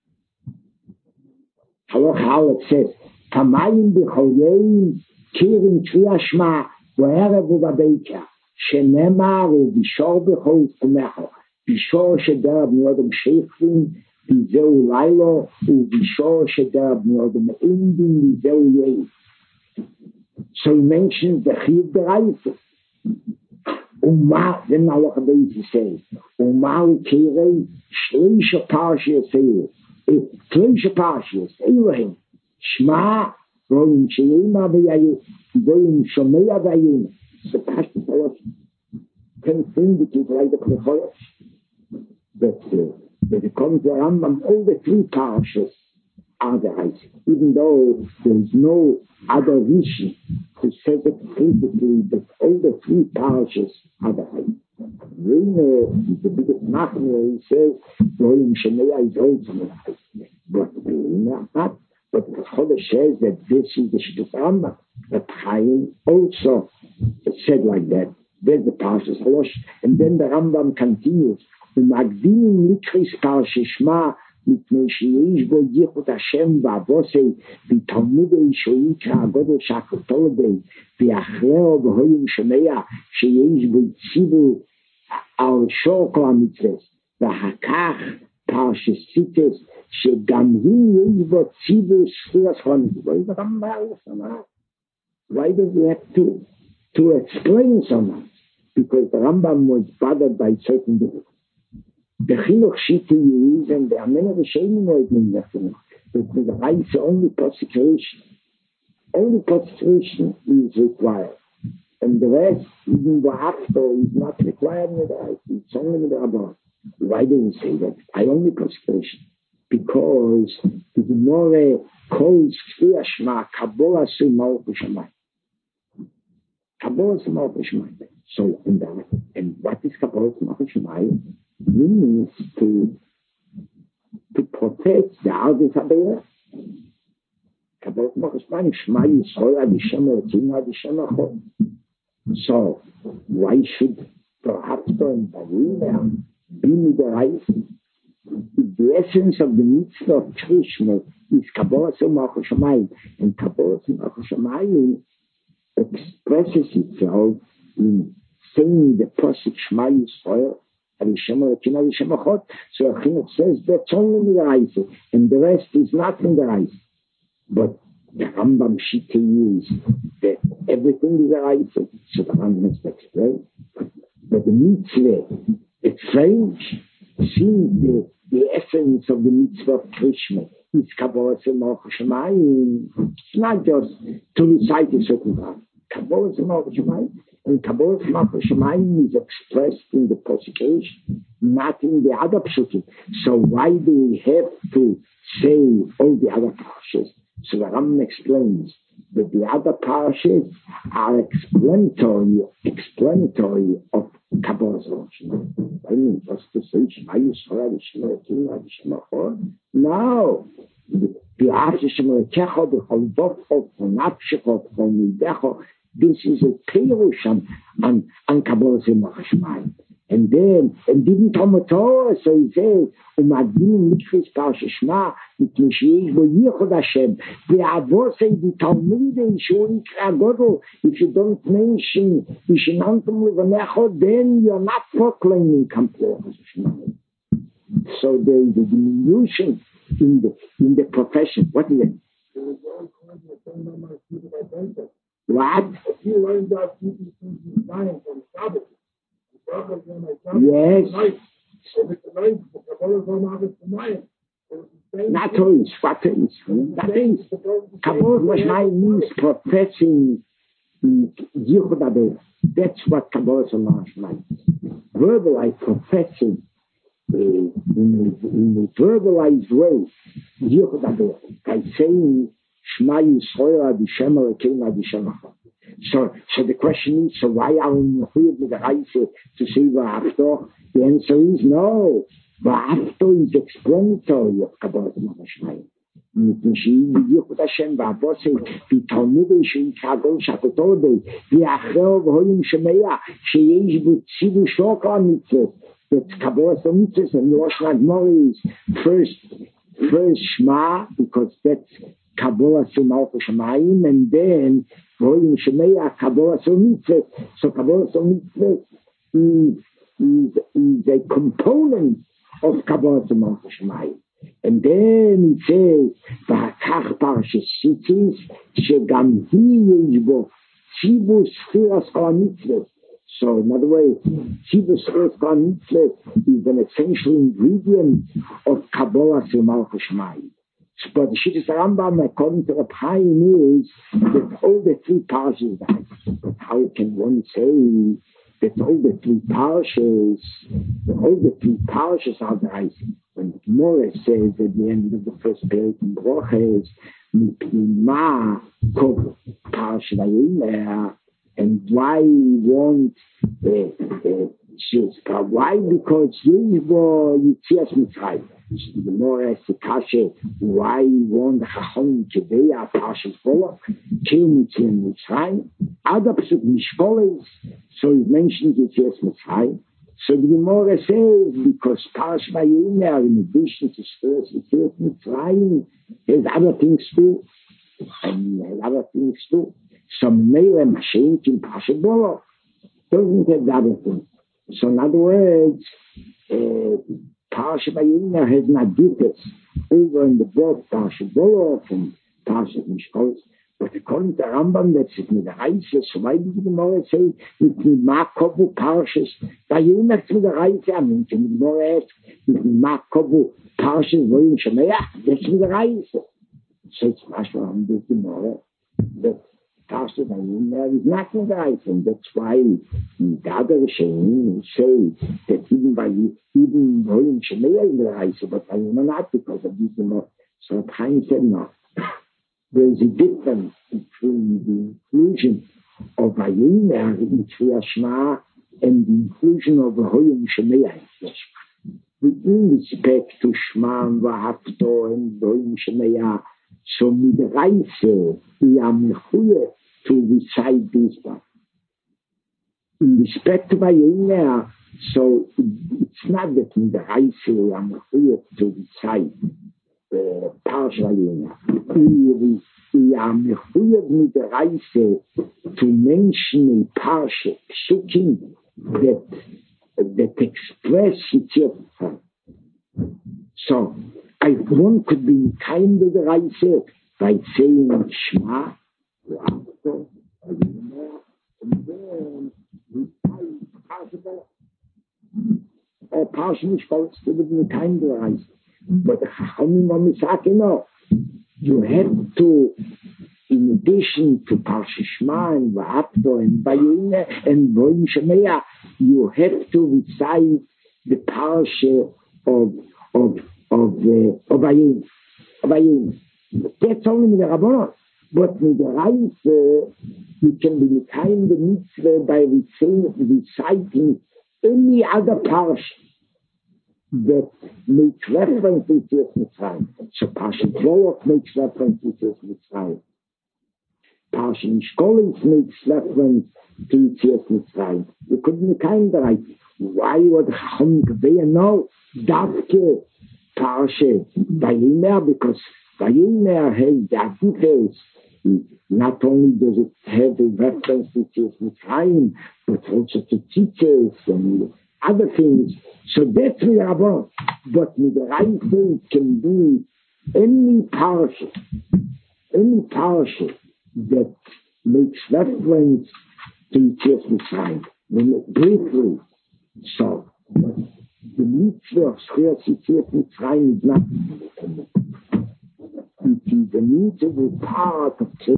Haloch Halef says, Tamayim b'choyein kirin kriya shma v'erev u'babeika shenemar u'bishor b'chol kumecho bishor sheder b'nodem sheichvin v'zeu lailo u'bishor sheder b'nodem indin v'zeu yei. So he mentions the Chiyuv D'Oraisa. Uma, then Allah says, Uma u'kirei shleisha parshiyas eil. Shleisha parshiyas Elohim. Shema, Volim Shemeya v'Yayim, Volim Shemeya v'Yayim. The Pashtus Haloshin can indicate like the Prichodos. But uh, but according to the Rambam, all the three parshas are the Reis. Even though there is no other vision who says it critically, but all the three parshas are the Reis. When the biggest Machmir, he says, Volim Shemeya is also the Reis. But not. But the Chodesh says that this is the Shittus Rambam. But Chaim also said like that. There's the Parshas Halosh. And then the Rambam continues. ומקדימים לקריס פרשת שמע מפני שיש בו ייחוד השם ועבוסי ותלמוד ראשוני כהגודל שהכתוב בי ואחריו בהורים שומע שיש בו ציבור על שור כל המצוות ואחר כך פרשת סיטס שגם הוא יש בו ציבור זכויות חיים. Why does he have to to explain so much? Because the Rambam was bothered by certain difficulties. The Chinuch Shita is, and there are many Rishonim in the Chinuch, but the Reis only consecration. Only consecration is required. And the rest, even the after, is not required in the Reis. It's only in the Rabbah. Why do we say that? I only consideration. Because the Gemara calls Kfir Shema Kabbalah Sumal B'Shamayim. Kabbalah Sumal B'Shamayim. So, in that, and what is Kabbalah Sumal B'Shamayim? Means to to protect the Ardis Habeirah. Kabbalah Sumal B'Shamayim Shema Yisrael Adishem Elokim Adishem Achol. So, why should perhaps in Bayinah be Midoraisa? The essence of the mitzvah of Krishna is Kabbalah Sumal B'Shamayim, and Kabbalah Sumal B'Shamayim expresses itself in saying the pasuk Shema Yisrael Adishem Elokim Adishem Achol. So Chinuch says that's only in the Reise, and the rest is not in the Reise. But the Rambam Shita is that everything is a Reise. So the Rambam has to explain. But the mitzvah, it's strange. See, the, the essence of the mitzvah of Krishna is Kabbalah Sumal B'Shamayim. It's not just to recite a certain time. Kabbalah Sumal B'Shamayim, and Kabbalah Sumal B'Shamayim is expressed in the prosecution, not in the other psukim. So why do we have to say all the other parshas? So the Rambam explains that the other parshas are explanatory, explanatory of Kabbalah Sumal B'Shamayim. I mean, what's to say? Shema Yisrael, Shema Elokim, Shema Achol? No. This is a Pirush on, on, on Kabbalah Sumal B'Shamayim. And then, and didn't come at all, so he says, Umadin Mikris Parsha Shema, mit Mishiach Bo Yichud Hashem, Ve'avosei di Talmidei Shu Ikra Godel. If you don't mention Vishinantum Levanecho, then you're not proclaiming Kabbalah Sumal B'Shamayim. So there is a diminution in the in the profession. What is it? What? Yes. Not always. What is? That is. Kabbalah B'Shamayim means professing Yichud Habeirah. That's what Kabbalah B'Shamayim is. Verbalized professing uh, in, in a verbalized way Yichud Habeirah by saying Shema Yisrael Adishem Elokim Adishem Achol. So, so the question is, so why are we mechuyev with the Reise to say V'afto? The answer is no. V'afto is explanatory of Kabbalah Sumal B'Shamayim. Mishiach Yichud Hashem V'avosei V'talmidei Sheikra Gol Shakotodei V'acheo V'holim Shemeya Sheyesh Bo Tzivu Shokah Mitzvot. That's Kabbalah Sumal Mitzvot, and Rosh Hashanah is first, first Shema, because that's Kabbalah Sumal B'Shamayim, and then V'holim Shemeya Kabbalah Sumal Mitzvot. So Kabbalah Sumal Mitzvot is, is, is a component of Kabbalah Sumal B'Shamayim. And then it says, V'hakach Parshas Tzitzis, Shegam hi yesh bo tzibur sfiras kol mitzvot. So, in other words, tzibur sfiras kol mitzvot is an essential ingredient of Kabbalah Sumal B'Shamayim. But the Shittas Rambam, according to the Chaim, is that all the three parshas died. But how can one say that all the three parshas, all the three parshas are died? When Gemara says at the end of the first page in Broches, Mipima Kov Parsha Vayimah, and why won't uh, uh, why? Because Yeshbo Yitzias Mitzrayim. The more as the kasha, why won't the Chacham today are Parsha Volach, Kil Mitzrayim Mitzrayim, other Pesuk Mishpoles, so it mentions Yitzias Mitzrayim. So the Gemara says, because Parsha Vayimah, in addition to Yitzias Mitzrayim, has other things too, and has other things too. So Meir Mashiach in Parsha Volach doesn't have the other things. So in other words, uh, Parsha Vayimah has Naditas over in the both Parsha Volach and Parsha Mishpoles. But according to Rambam, that's it with the Reise. So why did the Gemara say, with the Makobu Parshas Vayimah with the Reise? I mean, the Gemara asks, with the Makobu Parshas Vayim Shemeya, that's with the Reise. So it's Mashma on the Gemara that Pastor Vayimler is not in the Reise. That's why in the other Rishonim say that even by even Hoyim Shemaya in the Reise, but Vayimler not because of this. So Chaim said no. There's a difference between the inclusion of Vayimler in Kriyas Shema and the inclusion of Hoyim Shemaya in Kriyas Shema. In respect to Shema and Vahafto and Hoyim Shemaya, so mit der Reise, wir haben Mechuye to recite this one. In respect to Vayimler, so it's not that mit der Reise, wir haben Mechuye to recite uh, Parsh Vayimler. Wir haben Mechuye mit der Reise to mention in Parsh Psukim that, that express itself. So, I, one could be kind of the Reise by saying Shema, and then recite possible or partially supposed to be the kind of the Reise. But how many saying no? You have to, in addition to Parsha Shema and Va'apto and Vayimler and Hoyim Shemaya, you have to recite the Parsha of of of the of Vayimler. Vayimler. That's only with the Rabbanon. But with the Reise, you can be the kind of mitzvah by reciting any other Parsha that makes reference to Yetzias Mitzrayim. So Parsha Vayimler makes reference to Yetzias Mitzrayim. Parsha Mishkolim makes reference to Yetzias Mitzrayim. You couldn't kind of write. Why would Chacham Gevei know Davke Parsha Vayimler? Because Vayimler has that details. Not only does it have a reference to Yetzias Mitzrayim, but also to teachers and other things. So that's the Rabbanon. But with the right thing can be any Parsha, any Parsha that makes reference to Yetzias Mitzrayim. Briefly. So, but the mitzvah of Shrias Yetzias Mitzrayim is not it is the mitzvah part of it.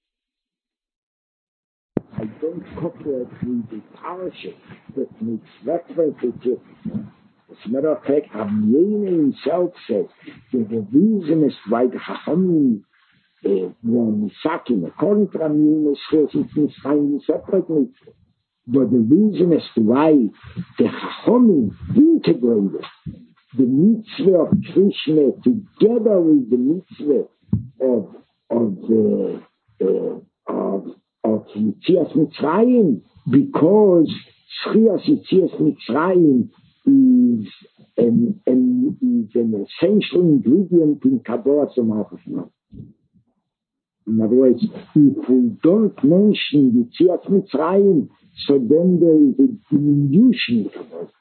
I don't cooperate with the parsha that makes reference to it. As a matter of fact, Rabbi Yehuda himself says that the reason is why the Chachamim uh, were misakim. According to Rabbi Yehuda, Shrias Yetzias Mitzrayim is separate mitzvah. But the reason as to why the Chachamim integrated the mitzvah of Krishna together with the mitzvah of of the uh, of of Yetzias Mitzrayim, because Shrias Yetzias Mitzrayim is an, an is an essential ingredient in Kabbalah Samachashma. In other words, if we don't mention Yetzias Mitzrayim, so then there is a diminution.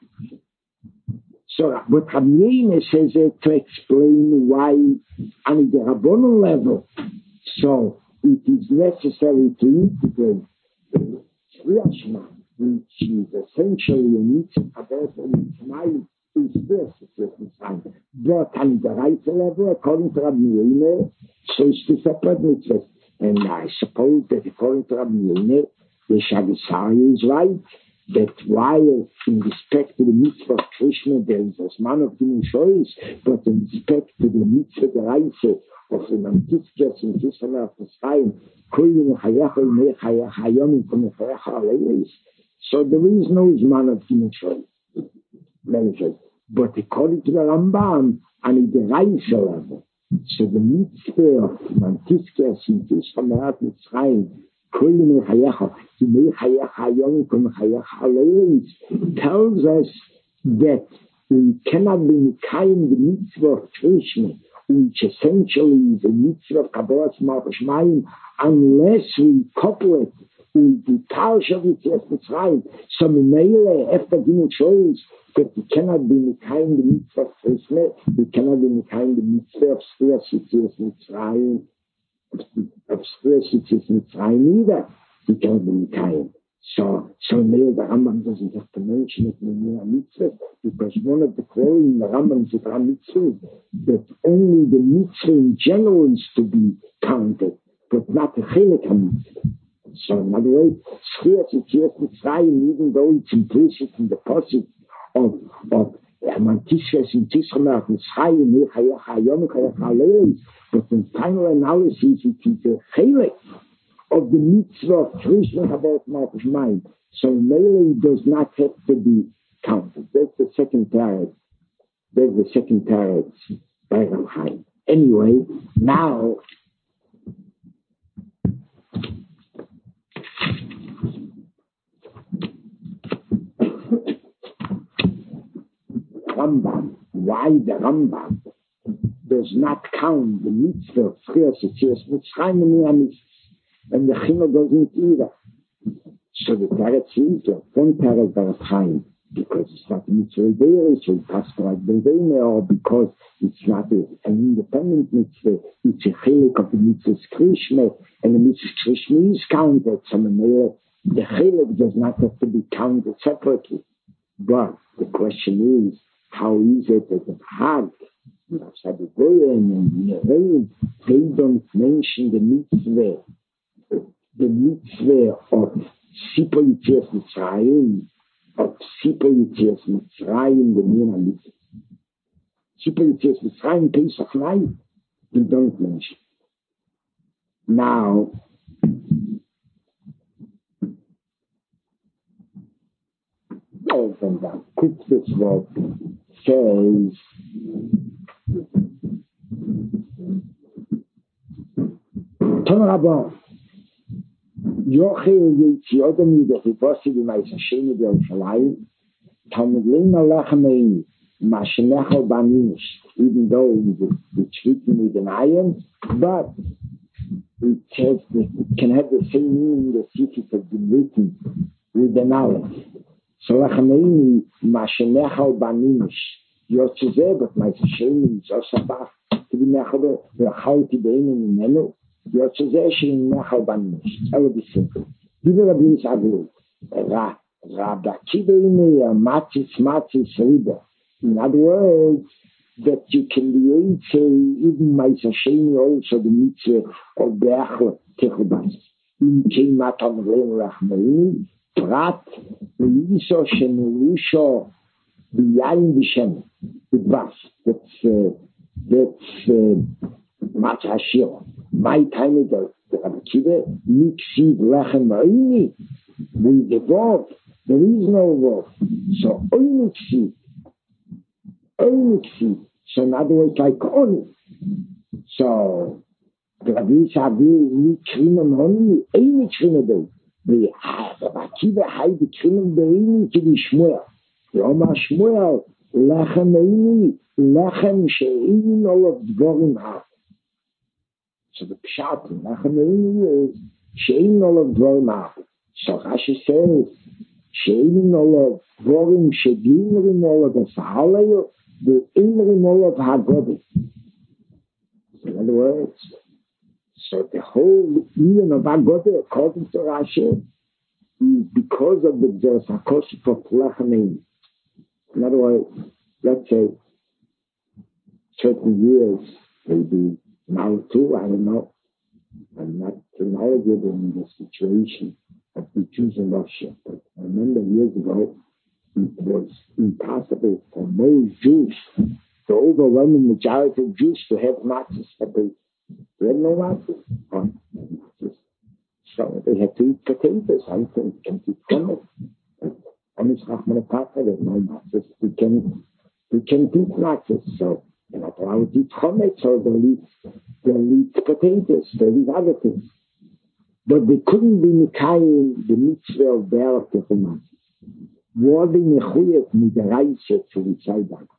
So what Rabbi Yehuda says it to explain why on the Rabbanon level, so it is necessary to integrate the Kriyas Shema, which is essentially a mitzvah Kabbalah Mitzrayim, is first. But on the right level, according to Rabbi Yehuda, so it's two separate mitzvahs. And I suppose that according to Rabbi Yehuda, the Shabbosari is right, that while in respect to the mitzvah of Krishna there is a man of human choice, but in respect to the mitzvah the Reise of the Mantiskes in Kisana of the Schaim, so there is no man of human choice. But according to the Rambam, and the Reise level, so the mitzvah of Mantiskes in Kisana of the Schaim, tells us that we cannot be kind the mitzvah of Krishna, which essentially is a mitzvah of Kabbalah Shema, unless we couple it with the Parsha of Yetzias Mitzrayim. So Meile, after giving choice that we cannot be kind the mitzvah of Krishna, we cannot be kind the mitzvah of Yetzias Mitzrayim. Of Shrias Yetzias Mitzrayim either, we can't be kind. So, so now the Rambam doesn't have to mention it in the mitzvah, because one of the quotes in the Rambam is the mitzvah that only the mitzvah in general is to be counted, but not a chelik mitzvah. So in other words, Schrias Yetzias Mitzrayim, even though it's implicit in the posture of of Amantishes in Tischamer Mitzrayim, Hayom Hayom, but in final analysis it is a chelik of the mitzvah of Krishna about Malchus mind. So Mele does not have to be counted. That's the second tarot. That's the second tarot by Ramchaim. Anyway, now Rambam, why the Rambam does not count the mitzvah of Schrias Yetzias Mitzrayim in the mitzvah, and the Chino doesn't either. So the Teretz is the one Teretz Baruch Chaim, because it's not a mitzvah there, so it has to like the or because it's not a, an independent mitzvah, it's a chelik of the mitzvah Krishna, and the mitzvah Krishna is counted. So the chelik does not have to be counted separately. But the question is, how is it that the Hag, and Yereim, they don't mention the mitzvah, the mitzvah of Sipo Yetzias Mitzrayim, of Sipo Yetzias Mitzrayim, the Mina mitzvah. Sipo Yetzias Mitzrayim, Pesach night, they don't mention. Now, and the Kutzvitz Wort says, Ton Rabban, Yochel Yitziodom Yidachibossi B'mais Hashem Yidachibossi Talmud Lachamei Mashenechel Banish, even though it's written with an iron, but it says that it can have the same meaning as if it had been written with an aleph. So Lachamei Mashenechel Banish, Yotzezeh, but my Hashem is also back to be Nechel, the Chalti Bein in Menu. Yotzezeh Shem Nechel Banish. That would be simple. Give it a bit of Ra, Rabbi Kibeine, Matis, Matis, Riba. In other words, that you can relate to even my Hashem also the mitzvah of Be'achel Techubas. In Keimat Amrei Rachmein, Prat, Liso Shenerusho, B'yayin B'shem, B'dvas. That's, uh, that's, uh, Mat Hashir. My time ago, the Rabbi Kiva, Miksiv Lechem Oini, with the Vov, there is no Vov. So, Oini Ksiv, Oini Ksiv. So, in other words, like Oni. So, the Rabbi Sabi, Mikrim Oni, Oini Krim the Rabbi Kiva, Hai the Krim Beini, to be Shmuel. Yoma Shmuel, Lechem Oini, Lechem She'in, all of Dvorim Ha. So the Pshat in Lachem is She'in all of Dvorim Ha. So Rashi says, She'in all of Dvorim, She'dimrim all of the Sahalayo, the Imrim all of Hagodi. In other words, so the whole union of Hagodi, according to Rashi, is because of the Zesakoshik of Lachem. In other words, let's say, certain years, maybe now too, I don't know. I'm not knowledgeable in the situation of the Jews in Russia. But I remember years ago, it was impossible for most Jews, the overwhelming majority of Jews, to have matzahs. But they, they had no matzahs. Oh, so they had to eat potatoes. I think they can eat chomet. And it's not my partner, there's no matzahs. We can, we can eat matzahs. So they're not allowed to eat chomet, so they'll eat, they'll eat potatoes, they'll eat other things. But they couldn't be Mikayim, the mitzvah of Be'er Techumah. War the Mechuyev Midaraisha to recite that.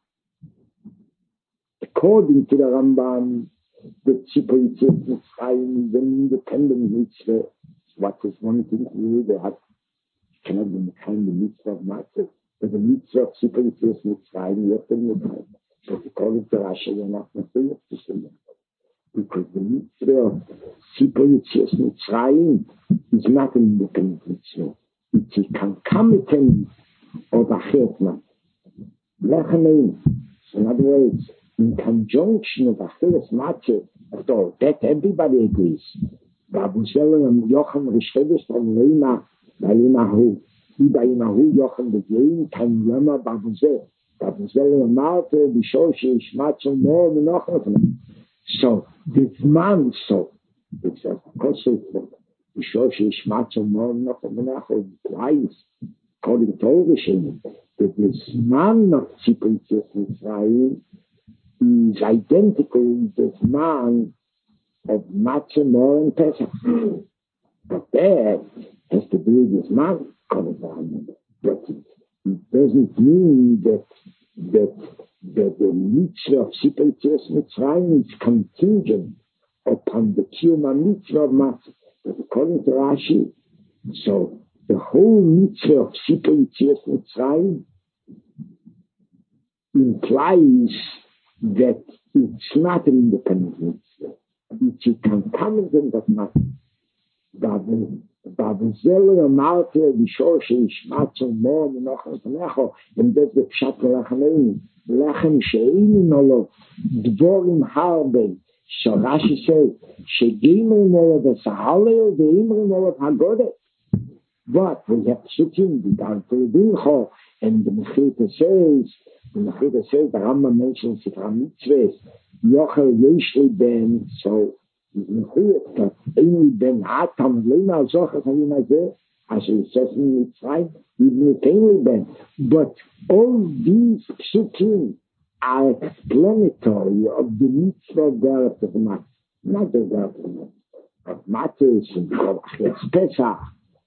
According to the Rambam, the Sipo Yetzias Mitzrayim is an independent mitzvah. What is one thing really they have? You cannot be Mikayim the mitzvah of Matzah. But the mitzvah of Sipo Yetzias Mitzrayim, you have to be Mikayim. But according to Rashi, you're not Mikayim to say that. Because the mitzvah of Sipo Yetzias Mitzrayim is not an independent mitzvah. It's a concomitant of a chetna. Lechem. So in other words, in conjunction with a chelas matzah, that everybody agrees. Babu Selem Yochem Rishtedes from Lema, Balima Ibainahu Yochem the Game, Time Lema Babu Zel. Babu Selem Marte, Bishoshi, Schmatzel, more than Nochel. So, this man, so, it's a concept of Bishoshi, Schmatzel, more than Nochel, twice, according to Ogeshin, that this man of Tzipritzis Mitzrayim is identical with this man of Matzah, Mor, and Pesach. But that has to do with this man coming down. But it doesn't mean that that, that the mitzvah of Tzipritzis Mitzrayim is contingent upon the Kiyuma mitzvah of Matzah. But according to Rashi, so the whole mitzvah of Tzipritzis Mitzrayim implies that it's not an independent mitzvah. It's a concomitant of Matzah. Babuzel Amarte, Bishorsh, Ishmatzel, Mor, Nochel, Necho, and that's the Pshat Lechem, Lechem Shein Nolov, Dvorim Harbe. So Rashi says, Shegimel Nolov, Sahalel, the Imrim Nolov Hagode. But we have Psukim, the Darkul Bincho, and the Mechita says, the Mechita says, the Rambam mentions it from Mitzvahs, Yochel Yeshli Ben, so that only Ben Atam, Lena Zochas, and you might say, as it says in Mitzrayim, even if only Ben. But all these Psukim are explanatory of the mitzvah of the of the Matzah, not the Earth of Matzah, of Achilles Pesach,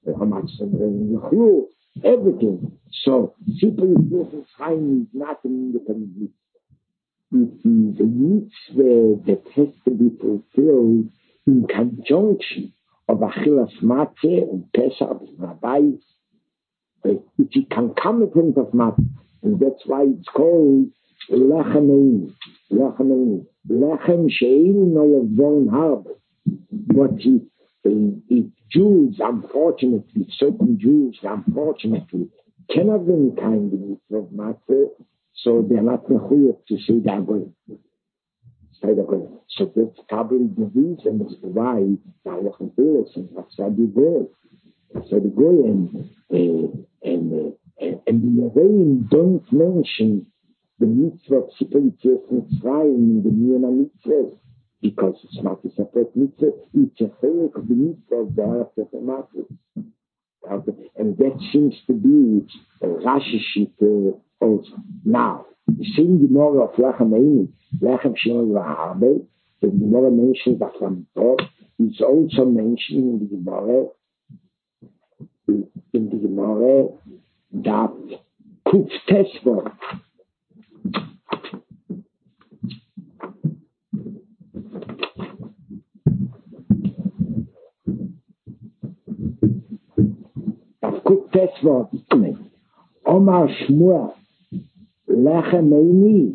everything. So, simply this time is not an independent mitzvah. It is a mitzvah that has to be fulfilled in conjunction of Achilles Matzah and Pesach and Rabbis. It's a concomitant of Matzah, and that's why it's called Lechem Lechem Lechem Shein Nolov Dvorim Harbe. But it, it Jews, unfortunately, certain Jews, unfortunately, cannot be any kind of mitzvah of Matzah, so they're not mechuyev to say that way. So that's probably the reason as to why the Halachim Pilis and Hatzadi Goy. Hatzadi Goy and, uh, and, uh, and the Yereim don't mention the mitzvah of Tzipritzis Mitzrayim in the Niyana mitzvahs, because it's not a separate mitzvah, it's a chelik of the mitzvah of the Araf of the Matzah. And that seems to be a Rashi sheet uh, also. Now, you see in the Gemara of Lechem Eini, Lechem Shein Nolov, the Gemara mentions that from God is also mentioned in the Gemara, in the Gemara, that Kuf Tesvot, Kuf Tesvot, Omar Shmuel, Lechem Eini,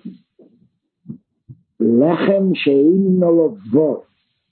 Lechem Shein Nolov,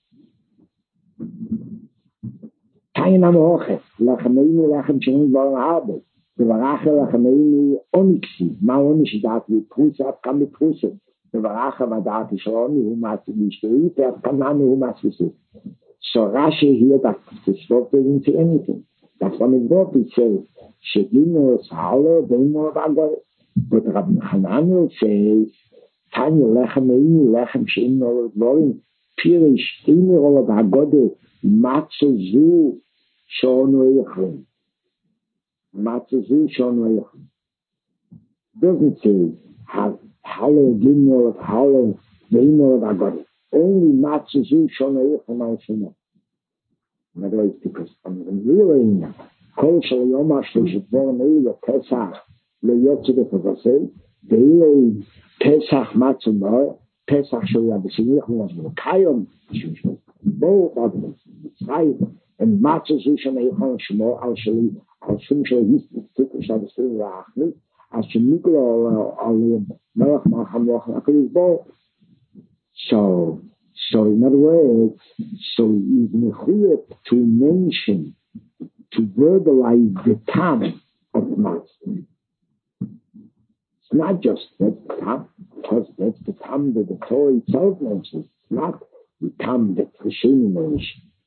Kain Amoches, Lechem Eini, Lechem Shein Nolov, the Varacha Lechem Eini Onixi, Ma Onish Dat with Prusa, come with Prusa, the Varacha Vadat is only who must be stirred, and Kanani who must be stirred. So Rashi here that the stop doesn't say anything. That's what it goes, it says, Shegino Salo, Demo Bagor. But Rabbi Hananel says, Tanya Lechem Eini, Lechem Shein Nolov Dvorim, Pirish Eini Olov Hagode, Matzah Zu Shon Eichrim. Matzah Zu Shon Eichrim. Doesn't say, Halo Dimo of Halo, Demo of Hagode. Only Matzah Zu Shon Eichrim al Shema. In other words, because I'm really Kol Shal Yom Shlosh Dvorim Eila Pesach, Leyotzeh B'Chazasei, Deilei Pesach Matzah Mor, Pesach Shal Yabesiyach Moshe Kayom, both of them, Mitzrayim, and Matzah Zu Shon Eichrim Shmo Al Shali Al Shum Shal Yisrael Tzitz Shal Yisrael Rachmi Al Shemikol Al Melech Malcham Rochel Akariz Bo. So, so in other words, so is mechuyev to mention, to verbalize the tam of the matzah. It's not just that's the tam, because that's the tam that the Torah itself mentions. It's not the tam that Rishon mentions.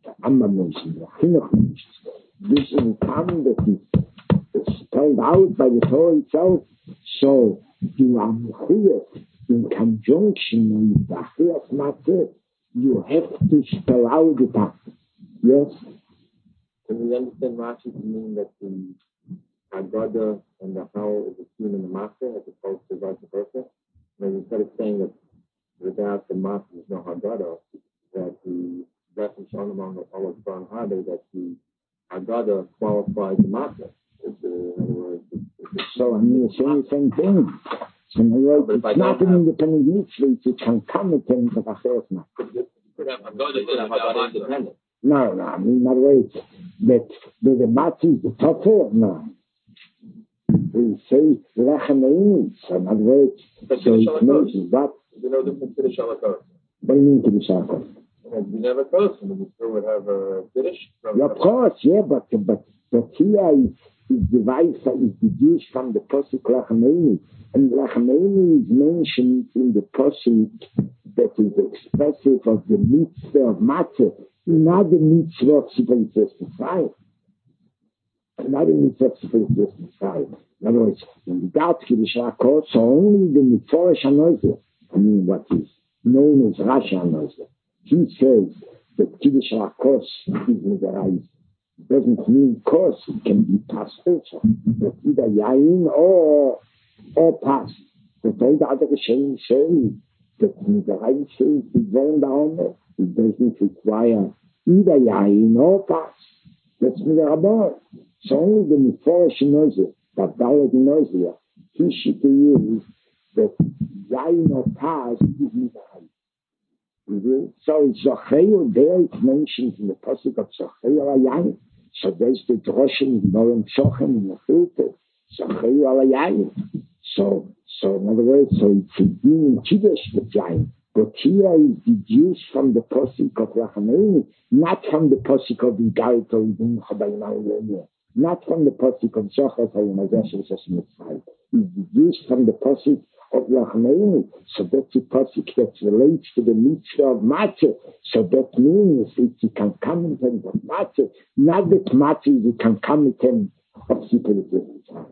Amma Menschen, the Chinuch Menschen. This is a time that is spelled out by the Torah itself. So you are mechuyev in conjunction with the Achiyas Matzah. You have to spell out the time. Yes? Can we understand Rashi to mean that the Haggadah and the Hal is a theme in the Matzah as opposed to vice versa? And instead of saying that without the Matzah there's no Haggadah, that the reference on among all of Baran Hade that the Haggadah qualifies the Matzah. In other words, so I mean, it's the same thing. So in other words, it's it's not an independent mitzvah, it's a concomitant of Achiyas Matzah. No, no, I mean, in other words, that the, the matzah is the tougher, no. We say lechem. So in other words, but so it makes that. There's no difference to the Shalakos. What do you mean to the Shalakos? We never close, and we still would have a Kiddush. Yeah, of course, yeah, but but but here is, is the vice that is deduced from the Pasuk Lechem, and Lechem is mentioned in the Pasuk that is expressive of the mitzvah of matzah. Not the mitzvah of Sifrei sixty-five. Not the mitzvah of Sifrei sixty-five. In other words, in the Gat Kiddush HaKos, so only the Meforish HaNozer, I mean what is known as Rashi HaNozer, he says that Kiddush HaKos is Midarais. It doesn't mean kos, it can be passed also. But either Yain or, or passed. But all the other Rishonim say that Midarais is the zone down there. It doesn't require either yain or pass. That's Midarabon. So only the Meforish knows it, that Dalet knows it. He should use that yain or pass is Midarabon. So Zocheu, there it's mentioned in the Pasuk of Zocheu ala yain. So there's the Droshim, the Noram Shochem, in the filter. Zocheu ala yain. So, so in other words, so it's a din in Kiddush with yain. But here is deduced from the Pasuk of Lechem, not from the Pasuk of Igarito Yidin Chabayim, not from the Pasuk of Zochar Hayimazeshes Mitzvah. It's deduced from the Pasuk of Lechem. So that's the Pasuk that relates to the mitzvah of Matzah. So that means it's a concomitant of Matzah, not that Matzah is a concomitant of Sifrei Mitzvah.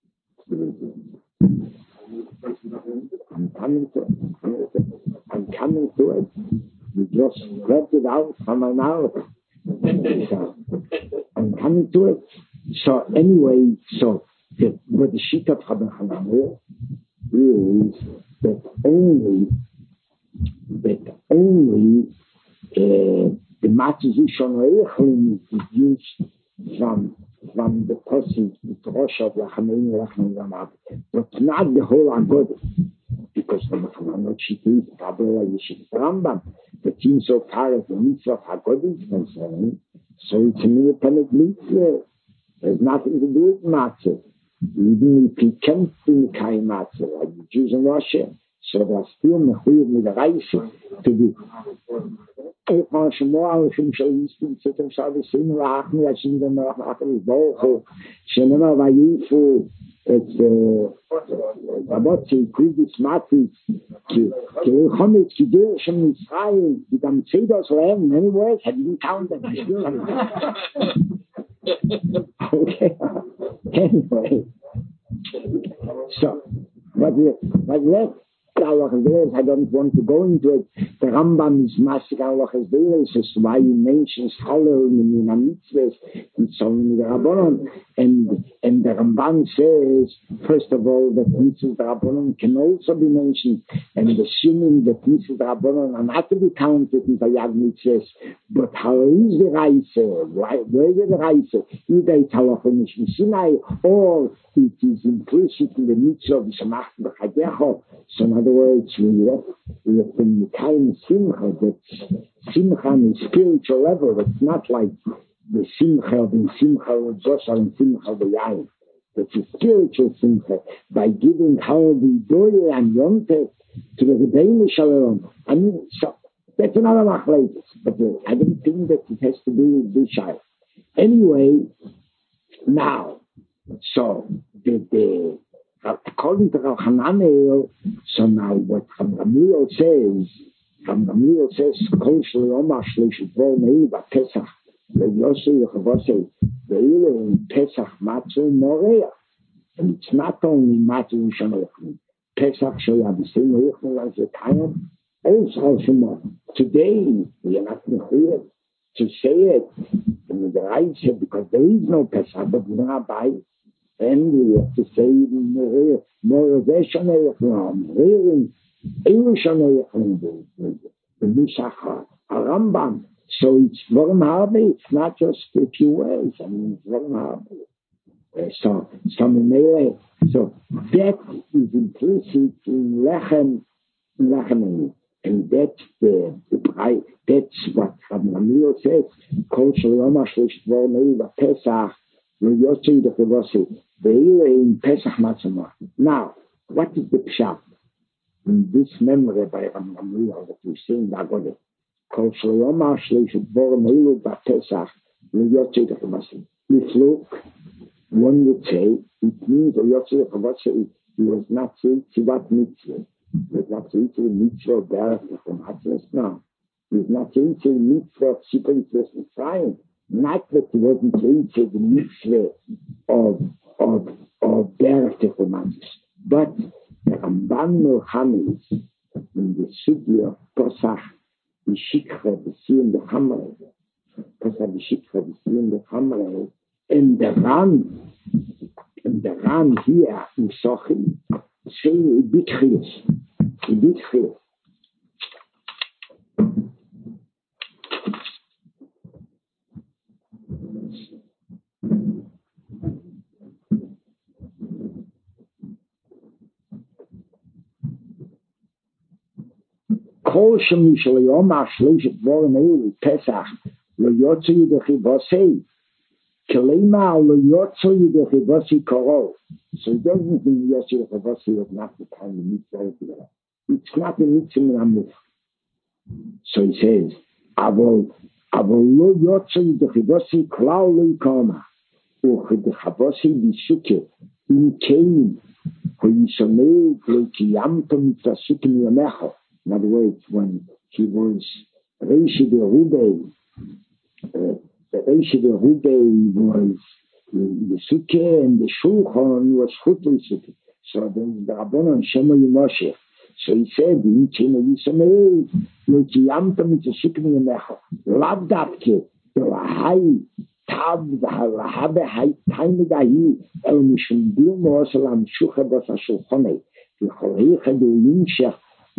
I'm coming to it. I'm coming to it. You just grabbed it out from my mouth. So, I'm coming to it. So anyway, so the, what the sheet of Rabbi Hanan is that only that only uh, the Matzah is deduced from from the Pasuk, the Rosh of Lachamim, Lachamim Ramab, but not the whole Haggadah, because the Lachamim Shittu, the Kabbalah, Yeshit Rambam, but insofar as the mitzvah of Haggadah is concerned, so it's an independent mitzvah. There's nothing to do with matzah. Even if you can't do Kai matzah, like the Jews in Russia, so they're still mechuyev with the rice to do. Ich mache schon mal alle fünf Stunden zu dem Schabbat sind wir achten, als sie dann noch nach der Woche schon immer bei Jufu et Rabotzi Kudis Matis ki Chomet Kiddush in Israel with am Tzedos Lem anyway I didn't count them. Okay. Anyway, so but but let's I don't want to go into it. The Rambam is Masik Allah is there. It's just why he mentions Haller in the mitzvahs and so on the Rabbanon. And, and the Rambam says, first of all, that mitzvahs the Rabbanon can also be mentioned. And assuming that mitzvahs the Rabbanon are not to be counted in the Yad mitzvahs. But how is the Reise? Where is the Reise? Either it's Halach in Sinai or it is implicit in the mitzvah of Shemach B'Chadecho. So in other words, we have, we have been kind simcha, that simcha on a spiritual level, it's not like the simcha of the simcha of Joshua and simcha of the Yain. It's a spiritual simcha by giving how the Doye and Yonte to the Rebbeinu Shalom. I mean, so that's another machlekes, but uh, I don't think that it has to do with this child. Anyway, now, so the, the according to Rav Hananel, so now what Rav Gamliel says, From the Gamliel says, Kosher Omash Lishit Vol Meiva Pesach, the Yossi Yechavose, the Ile in Pesach Matzu Morea. And it's not only Matzu Yishanechim. Pesach Shoyabisim Yechim as a time, also more. Today, we are not here to say it in the right said because there is no Pesach, but we are by, and we have to say more more Veshanechim, hearing. The Mishachar, a Rambam. So it's Vorm Harbe, it's not just a few words, I mean, it's Vorm Harbe. So, so, so that is implicit in Lechem, Lechem, and that's the, the that's what Rabbi Gamliel says, Kol Shalom Ashlish Vorm Eiva Pesach, Lo Yotzi the Chavosi, Ve'ile in Pesach Matzamah. Now, what is the Pshat? In this memory by Rabbi Gamliel that we see in the Agodah, Kol Shalom Ashlish Vorm Eiva Pesach, Lo Yotzi the Chavosi. If look, one would say, it means Lo Yotzi the Chavosi, he was not saying Tzivat Mitzvah. He was not saying the Mitzvah of Be'er from Hatzles, no. He was not saying the Mitzvah of Sipar Yitzvah Mitzrayim. Not that he wasn't saying the Mitzvah of, of, of Be'er from Hatzles. But the Ramban Milchamis, in the Sugya of Pesach, the Shikha, the Sea and the Hamre, Pesach, the Shikha, the Sea and the Hamre, and the Ram, and the Ram here in Sochi, say a bit chiyus, a bit chiyus. Kol shemishal yom ha'shleishet dvorim eilu Pesach lo yotzu yidechi vosei kelema lo yotzu yidechi vosei korov. So it doesn't mean yotzu yidechi vosei was not the time of mitzvah. It's not a mitzvah in Amuf. So he says, Avol avol lo yotzu yidechi vosei klal lo yikoma uchidechi vosei b'suke in kelim ho yisomei lo kiyamto mitzvah sukim yamecha. In other words, when he was Reishi de Rubei, uh, the Reishi de Rubei was the Sukkah and the Shulchan was Chutul Sukkah. So then the Rabbanon Shema Yimoshe. So he said, in Chino Yisamei, Yokiyamta Mitzvah Sukkah Yamecha, Lavdavke, the Lahai, Tav, the Halahabe, Hai, Taimidahi, El Mishum Bilmo Osalam, Shucha Basa Shulchanei, the Chorecha de Yimshech,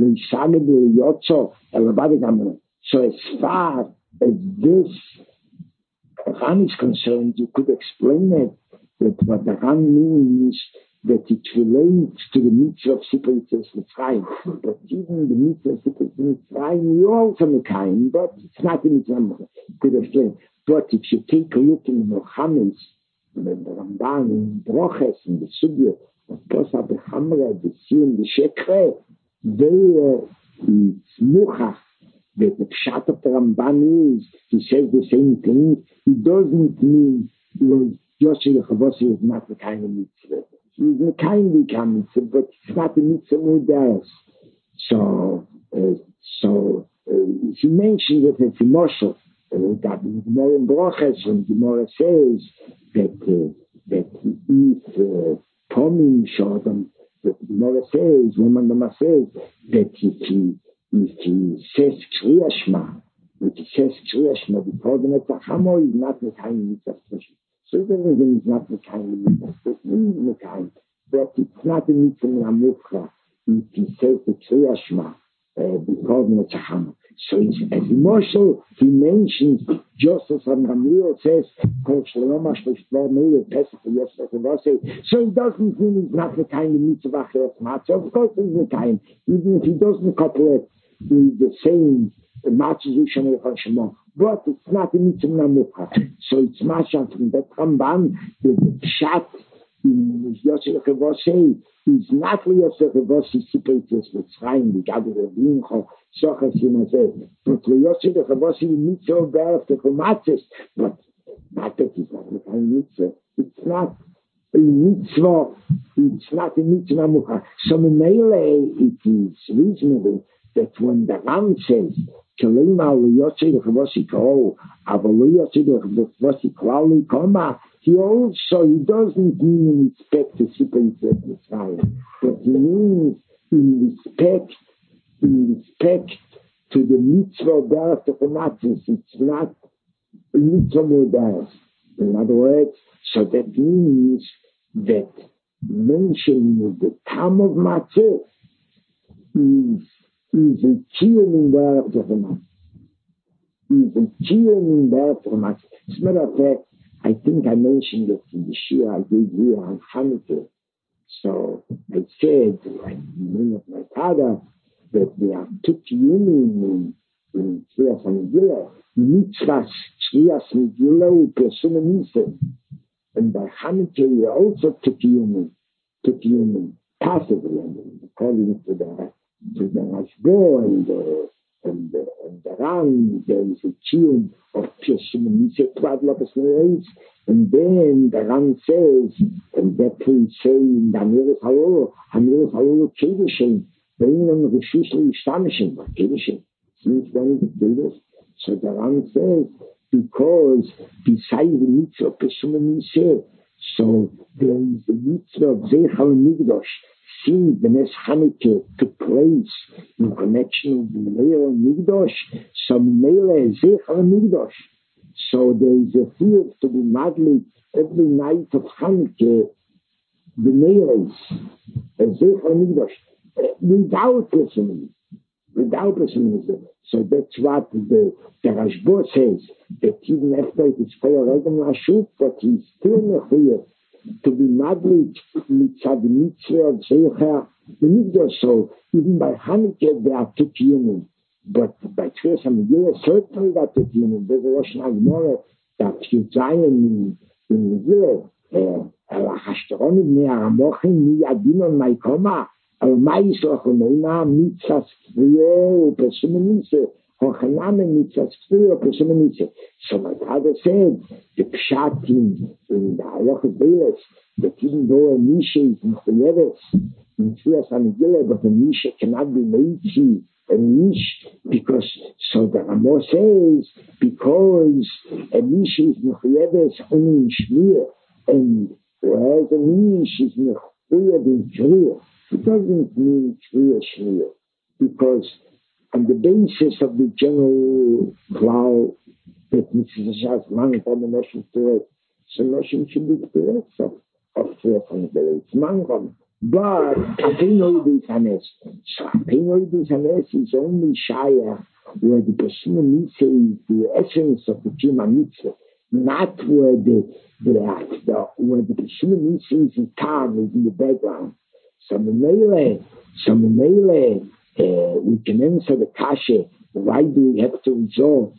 So as far as this Ran is concerned, you could explain it that what the Ran means that it relates to the mitzvah of Sipar Yitzvah Mitzrayim. But even the mitzvah of Sipar Yitzvah Mitzrayim, you also Mekayim, but it's not in the mitzvah. You could explain. But if you take a look in the Mohammed, the Ramban, in Broches, in the Sugya, of Pesach, the Hamra, the Sea, and the Shekre, They it's muchach that the pshat of the Ramban is he says the same thing. It doesn't mean Yoshi the Chavosi is not the kind of mitzvah. He's the kind of mitzvah, but it's not the mitzvah mudas. So, uh, so uh, he mentioned that it's emotional. Uh, that the Gemara in Broches and the Gemara says that uh, that if Tomim showed them. The Gemara says, woman the says that if he, if he says Kriya Shema, if he says Kriya Shema before the Netzachamo, he's not the kind of mitzvah. So it doesn't mean he's not the kind of mitzvah. It means the kind, but it's not a mitzvah in Amukha if he says the Kriya Shema uh, before the Netzachamo. So it's, as Moshe, he mentions, just as Gamliel says, so it doesn't mean it's not the kind of mitzvah. So of course it's the kind, even if he doesn't couple it with the same matzah, but it's not a mitzvah. So it's masha from that Ramban, the pshat in Yosef Chavosi is not Yosef Chavosi separates with Chaim, the Gabi Rabincho, Sochas Yinazeh, but Yosef Chavosi mitzvah be'er the Chomatzes, but not that it's not a mitzvah. It's not a mitzvah. It's not a mitzvah mucha. So Mele, it is reasonable that when the Ram says, Kelima Liyotzi Lechavosi Ava Liyotzi Lechavosi Klali Koma, he also, he doesn't mean in respect to Super Yisrael Mitzrayim, but he means in respect, in respect to the mitzvah Be'arach Techomatzis. It's not a mitzvah Modas. In other words, so that means that mentioning the time of Matzah is, is a kiyum in Be'arach Techomatzis. Is a kiyum in Be'arach Techomatzis. As a matter of fact, I think I mentioned it in the shir I gave here on Hanukkah. So I said, like the name of my father, that there are two kiyumim in Tzrias HaMegillah, mitzvahs Tzrias Megillah u'Persum Nise. And by Hanukkah, we also two kiyumim, two kiyumim, passively, according to the to the Rashbo and the and the, and the Ram, there is a kiyum of Persum Nise, Tvad Lopes Nereis. And then the Ram says, and that we say in the Amiris Halolo, Amiris Halolo Kedushin, bringing them Rishishli Ishtamishim, but Kedushin, since when is it Kedus? So the Ram says, because beside the mitzvah of Persum Nise, so there is the mitzvah of Zeichal Migdosh, since the Nes Hanukkah took place in connection with the Leil Migdosh, so Mele Zeichal Migdosh. So there is a fear to be madly every night of Hanukkah, the Meres, a Zeichal Migdosh, without pessimism, without pessimism. So that's what the, the Rashbo says, that even after it is for a regular Ashut, but he's still not here to be madly mitzad mitzvah of Zeichal Migdosh. So even by Hanukkah, there are two kiyumim. But by Tzrias HaMegillah, certainly that the kiyumim, there's a Rosh Hashanah that you Zion in Megillah, El HaShtaron Ibnei Aramochim Mi Yadin on Maikoma, El Ma'is Lachonena Mitzas Kviyo Persum Nise, Hochaname Mitzas Kviyo Persum Nise. So my father said, the Pshat in the Halachas Beiles, that even though a Misha is Mechuyeves in Tzrias HaMegillah, but a Misha cannot be Meitzi, a niche, because so the Ramo says, because a niche is mechuyeves only in shmir, and whereas a niche is mechuyev in shmir, it doesn't mean shmir shmir, because on the basis of the general cloud that Mitzvah man from the notion to it, so notion should be to it, so of three from the it's mangam. But Apenoidus Hanes. So Apenoidus Hanes is only Shaya where the Persum Nise is the essence of the Kiyum Mitzvah, not where the, the, the where the Persum Nise is in time, is in the background. So Memele, so Memele, uh, we can answer the kasha, why do we have to resort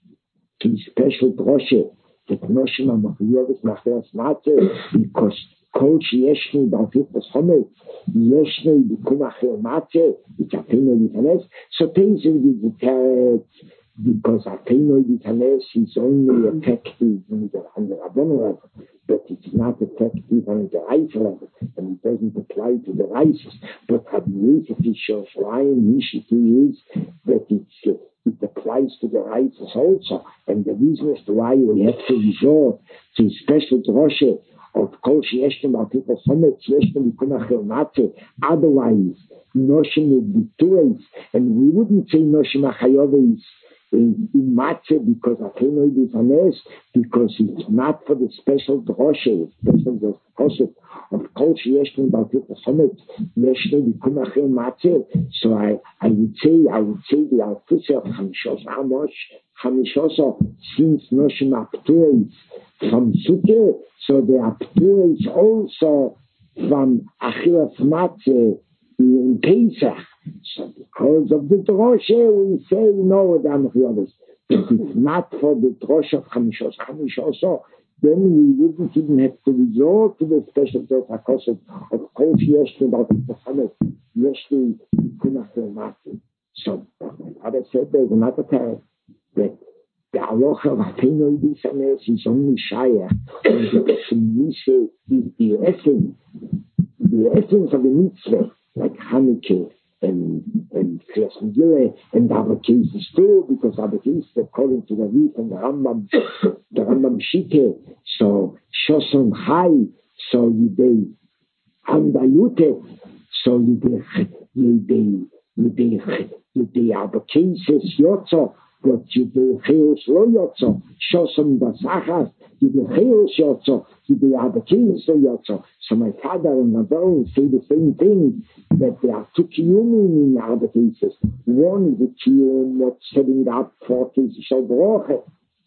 to special droshe that Noshim HaMachuyeves Nachas Matzah, because Kol Sheyeshnu B'Alfit Chomet, Yeshnu B'Kum Acher Matzeh, it's Apenoidus Hanes. So Teis is the because Apenoidus Hanes is only effective on the Rabbon level, but it's not effective on the rice level, and it doesn't apply to the rices. But Rabbi Yosef Ishor Shraim Nishiti is that it's it applies to the rices also, and the reason as to why we have to resort to special droshe of Kol Sheyeshnu B'Alfit Chomet, Yeshnu B'Kum Acher Matzeh. Otherwise, Noshim would be two, and we wouldn't say Noshim HaChayoves in, in Matzeh because Apenoidus Hanes, because it's not for the special droshe, special concept of Kol Sheyeshnu B'Alfit Chomet, Yeshnu B'Kum Acher Matzeh. So I, I would say, I would say the Alfusah of Chamishos Hamosh, Chamishos, since Noshim Aptuos from Sukkah, so the Aptur is also from Achilas Matzeh in Pesach. So because of the droshe, we say no, the Amachyovis. If it's not for the droshe of Chamishos, Chamishos, then we wouldn't even have to resort to the special droshe of Kol Sheyeshnu B'Alfit Chomet, Yeshnu B'Kum Acher Matzeh. So my father said there's another time that the halacha of Apenoidus Hanes is only Shaya, and the Persum Nise is the essence, the essence of the mitzvah, like Hanukkah and, and Kriyas Megillah, and other cases too, because other cases, according to the Rif and the Rambam, the Rambam Shike, so Shoson Chai, so Yidei Andalute, so Yidei Yidei Yidei Yidei other cases Yotzo, but Yidei Cheos Lo Yotzo, Shoson Basachas, Yidei Cheos Yotzo, Yidei other cases Yotzo. So my father and mother say the same thing, that there are two kiyumim in other cases. One is a kiyum that's setting up for cases of broche.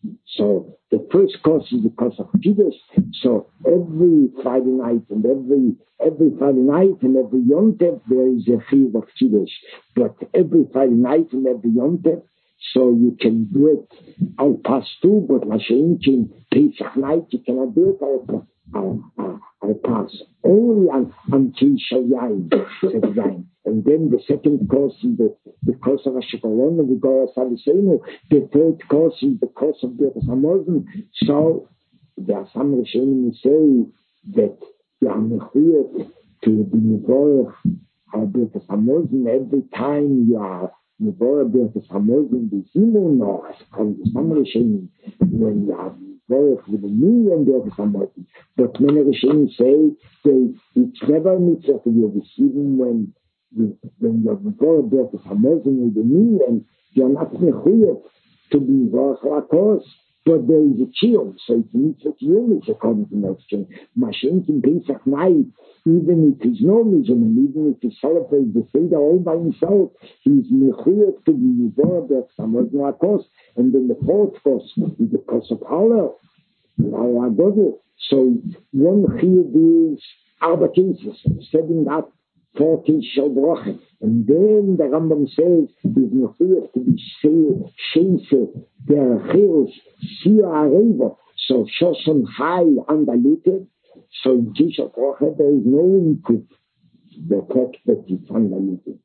So the first course is the course of Kiddush. So every Friday night and every every Friday night and every Yom Tov there is a chiyuv of Kiddush. But every Friday night and every Yom Tov, so you can do it al pas too, but Mashiach in Pesach night you cannot do it al al al, al pas. Only on until Shayayin, and then the second course is the, the course of Ashkelon and the Goras Alisenu. The third course is the course of the Hamazon. So there are some Rishonim who say that you are mechuyet to be mivorach al Birkas Hamazon every time you are mivorach Birkas Hamazon. The Zimun or some Rishonim when you are mivorach with a million Birkas Hamazon. But many Rishonim say that it's never a mitzvah to be receiving when when you're mivorach Birkas Hamazon with a million, you're not mechuyet to be mivorach lakos. But there is a chiyum, so it's a mitzvah chiyum, it's according to the exchange. Mashiach in Pesach night, even if he's no Mizraim, even if he celebrates the Seder all by himself, he's mechuyet to be mivorach Birkas Hamazon lakos. And then the fourth course is the course of Hallel, Hallel HaGodel. So one chiyuv is arba cases, setting up four cases of broche. And then the Rambam says, is mechuyet to be sheise, der chiyuv, Sia Areva, so Shoson Chai undiluted. So in Tisha Broche there is no input the fact that it's undiluted.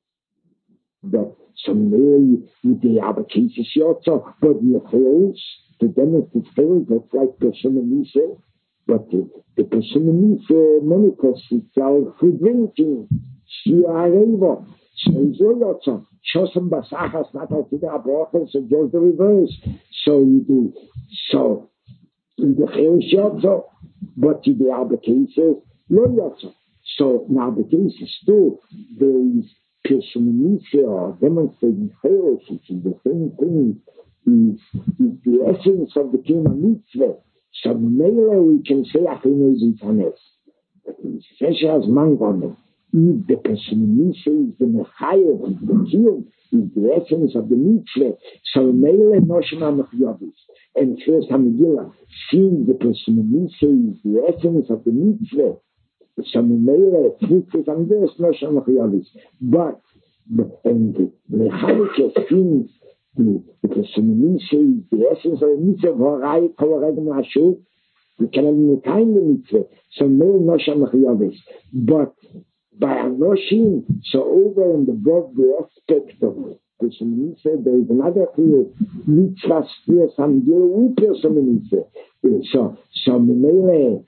That some may with the other cases also, but the fails to demonstrate fails, that's like Peshumanise, but the, the Peshumanise manifests itself through drinking. Sia Areva. So it's also Shoson Basachas, not altogether Broche, so just the reverse. So you do so in the Cheos Yotzo, but in the other cases, no Yotzo. So now the cases too, there is Peshumanise or demonstrating Cheos, which is the same thing, is, is the essence of the Kima Mitzvah. So Mele we can say Achinu is Intanes. But in special as Mangomen, if the Peshumanise is the Mechayev, is the Kiyum, is the essence of the mitzvah, so Mele Noshma Mechyovis. And first Hamegillah, seeing the Peshumanise is the essence of the mitzvah, so Mele Tzitzis and this Noshma Mechyovis. But, and the Mechanike seems the Peshumanise is the essence of the mitzvah, Horai Koloredem Hashuk, we cannot maintain the mitzvah, so Mele Noshma Mechyovis. But by Anoshim, so over and above the aspect of Peshumanise, there is another clear mitzvah sphere, some deal with Peshumanise. So, so Mele,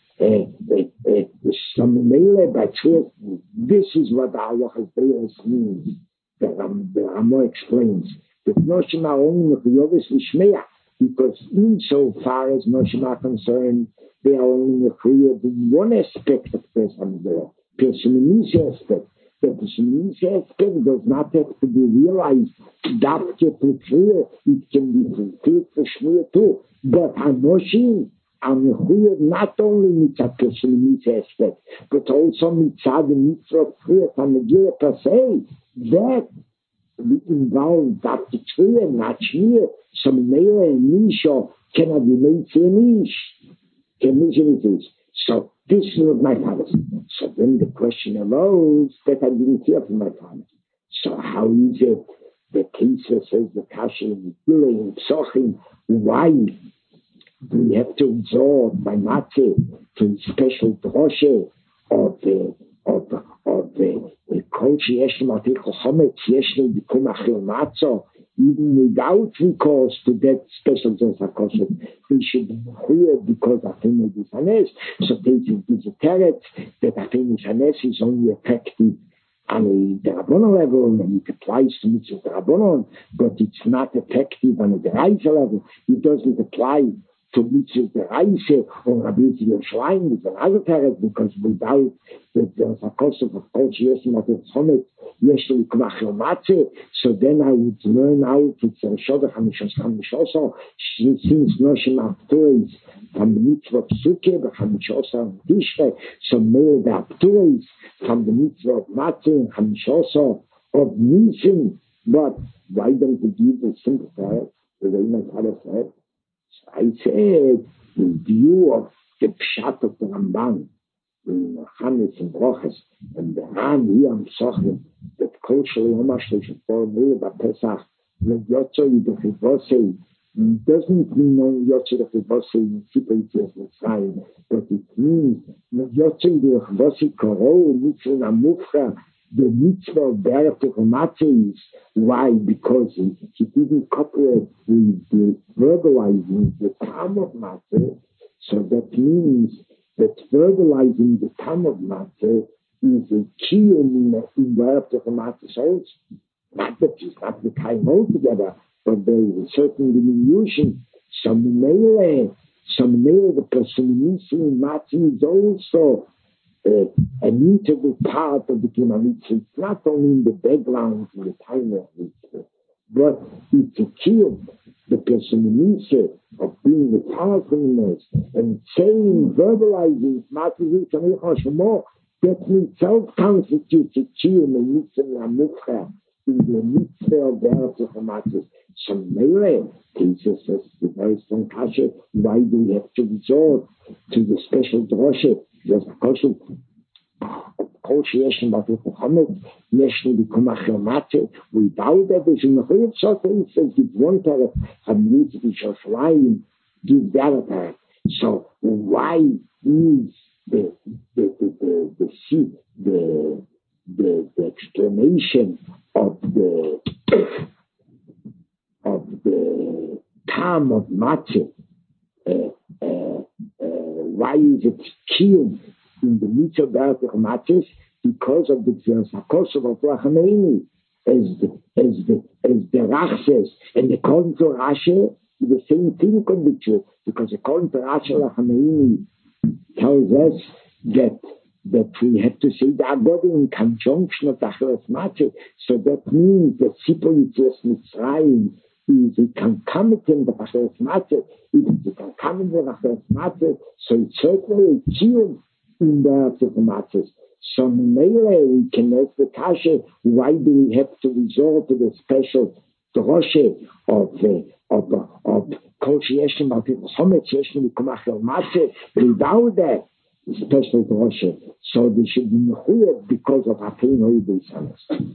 so Mele, by truth, this is what the Halacha Beis means. The Ramo explains that Noshim are only Mechuyoves Lishmeach, because insofar as Noshim are concerned, they are only Mechuyoves in one aspect of Peshumanise. Peshumanise aspect. The Peshumanise aspect does not have to be realized. That can be clear. It can be fulfilled for Shmuel too. But Anoshim are mechuyed not only mitzvah Peshumanise aspect, but also mitzvah the mitzvah of Kriyas Megillah per se. That involves that the Kriyas, not Shmuel. So Meir and Nisha cannot be made to Nish. Can it is. So this is what my father said. So then the question arose that I didn't hear from my father. So how is it the Kisra says the Kasha in Gilei Psochim? Why do we have to absorb by Matzeh to a special droshe of the of the of the Kol Sheyeshnu Matichel Chometz Yeshnu B'kum Achil Matzah? Even without recourse to that special Zosakoshet, we should be here because Achinu is Hanes. So this is a teretz that Achinu is Hanes is only effective on the Rabbanon level, and it applies to mitzvah Rabbanon, but it's not effective on the Reise level. It doesn't apply to mitzvah Reise or Rabbi Yerushalayim with another target, because without that there's a cost of course yes, not a chomet, yes, to Kmachel Matzeh. So then I would learn out it's a Shodach Hamishos Hamishosa, since Noshim Aptois from the mitzvah Psuke, but Hamishosa Tishre, so more the Aptois from the mitzvah of Matzeh and Hamishosa of Nisim. But why don't we give the simple target? The way my father said. I said, in view of the Pshat of the Ramban, in Chametz and Broches, and the Ran here on Sochim, that culturally Omashlish for me about Pesach, the Yotzo Yidachivose, doesn't mean no Yotzo Yidachivose in Sippa Yitzias Mitzrayim, but it means the Yotzo Yidachivose Korou, Mitzvah Namufra, the mitzvah of Be'er Matzeh is why? Because he, he didn't cooperate with the verbalizing the time of Matzeh, so that means that verbalizing the time of Matzeh is a key in, in Be'er Matzeh also. Not that it's not the time altogether, but there is a certain diminution. Some mele, some mele, the person missing Matzeh is also Uh, an integral part of the Kima Mitzvah. It's not only in the background in the time of Mitzvah, but it's a key of the person of being the powerfulness and saying, verbalizing, that in itself constitutes a key in the Mitzvah in the Mitzvah of the Eretz of Hamatzis. So Meire teaches us the very strong kasha. Why do we have to resort to the special droshe? There's a question of Kol Sheyesh B'Aviv Muhammad, Yesh B'Kumach Yomate. Without that, there's in the whole sort of instance, give one tarif, Hamid B'Shoflayim, give the other tarif. So why is the the the the the the, the, the explanation of the of the time of Matzah? Uh, uh, uh, why is it killed in the mitzvah of Matzah? Because of the Tzvah of Rachameni, as the as the as the Rach says, and according to Rashi, the same thing can be true. Because according to Rashi, Rachameni tells us that that we have to say the Agodi in conjunction of the Acheres Matzah. So that means that Sipur Yitzias Mitzrayim is a concomitant of Acheres Matzah. If it's a concomitant of Acheres Matzah, so it's certainly a key in the Acheres Matzah. So Meile, we can ask the kasha, why do we have to resort to the special droshe of uh, of of Kol Sheyesh B'Aviv Muhammad, Sheyesh B'Kumach Matzah, without that special droshe? So they should be mechuyev because of Hakein Hoy Beisanos.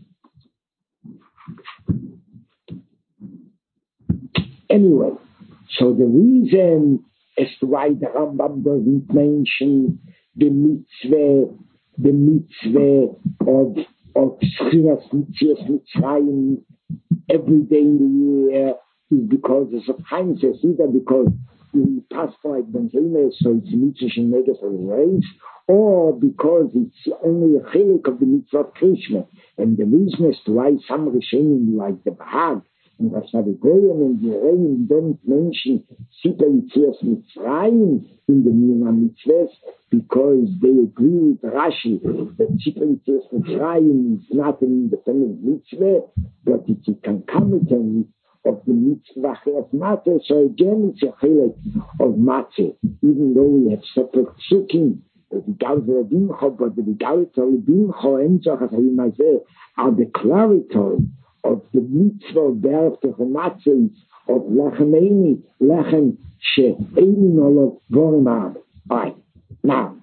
Anyway, so the reason as to why the Rambam doesn't mention the mitzvah, the mitzvah of of Schiras Mitzias Mitzrayim every day in the year is because of Heinzes, either because we pass by Benzema, so it's mitzvah negatory race, or because it's only a chelik of the mitzvah of Krishna. And the reason as to why some Rishonim like the Bahag and the Savigoyen and the Reim don't mention Sipur Yitzias Mitzrayim in the Mina Mitzvahs, because they agree with Rashi that Sipur Yitzias Mitzrayim is not an independent mitzvah, but it's a concomitant of the mitzvah of Matzah. So again, it's a chilek of Matzah, even though we have separate psukim, the Vigal V'Rabincho, but the Vigal V'Rabincho and Zohar are the clarity of the mitzvah of Be'er Matzah of Lachameni, Lachem She'ein Olav Vorim Ab. All right, now,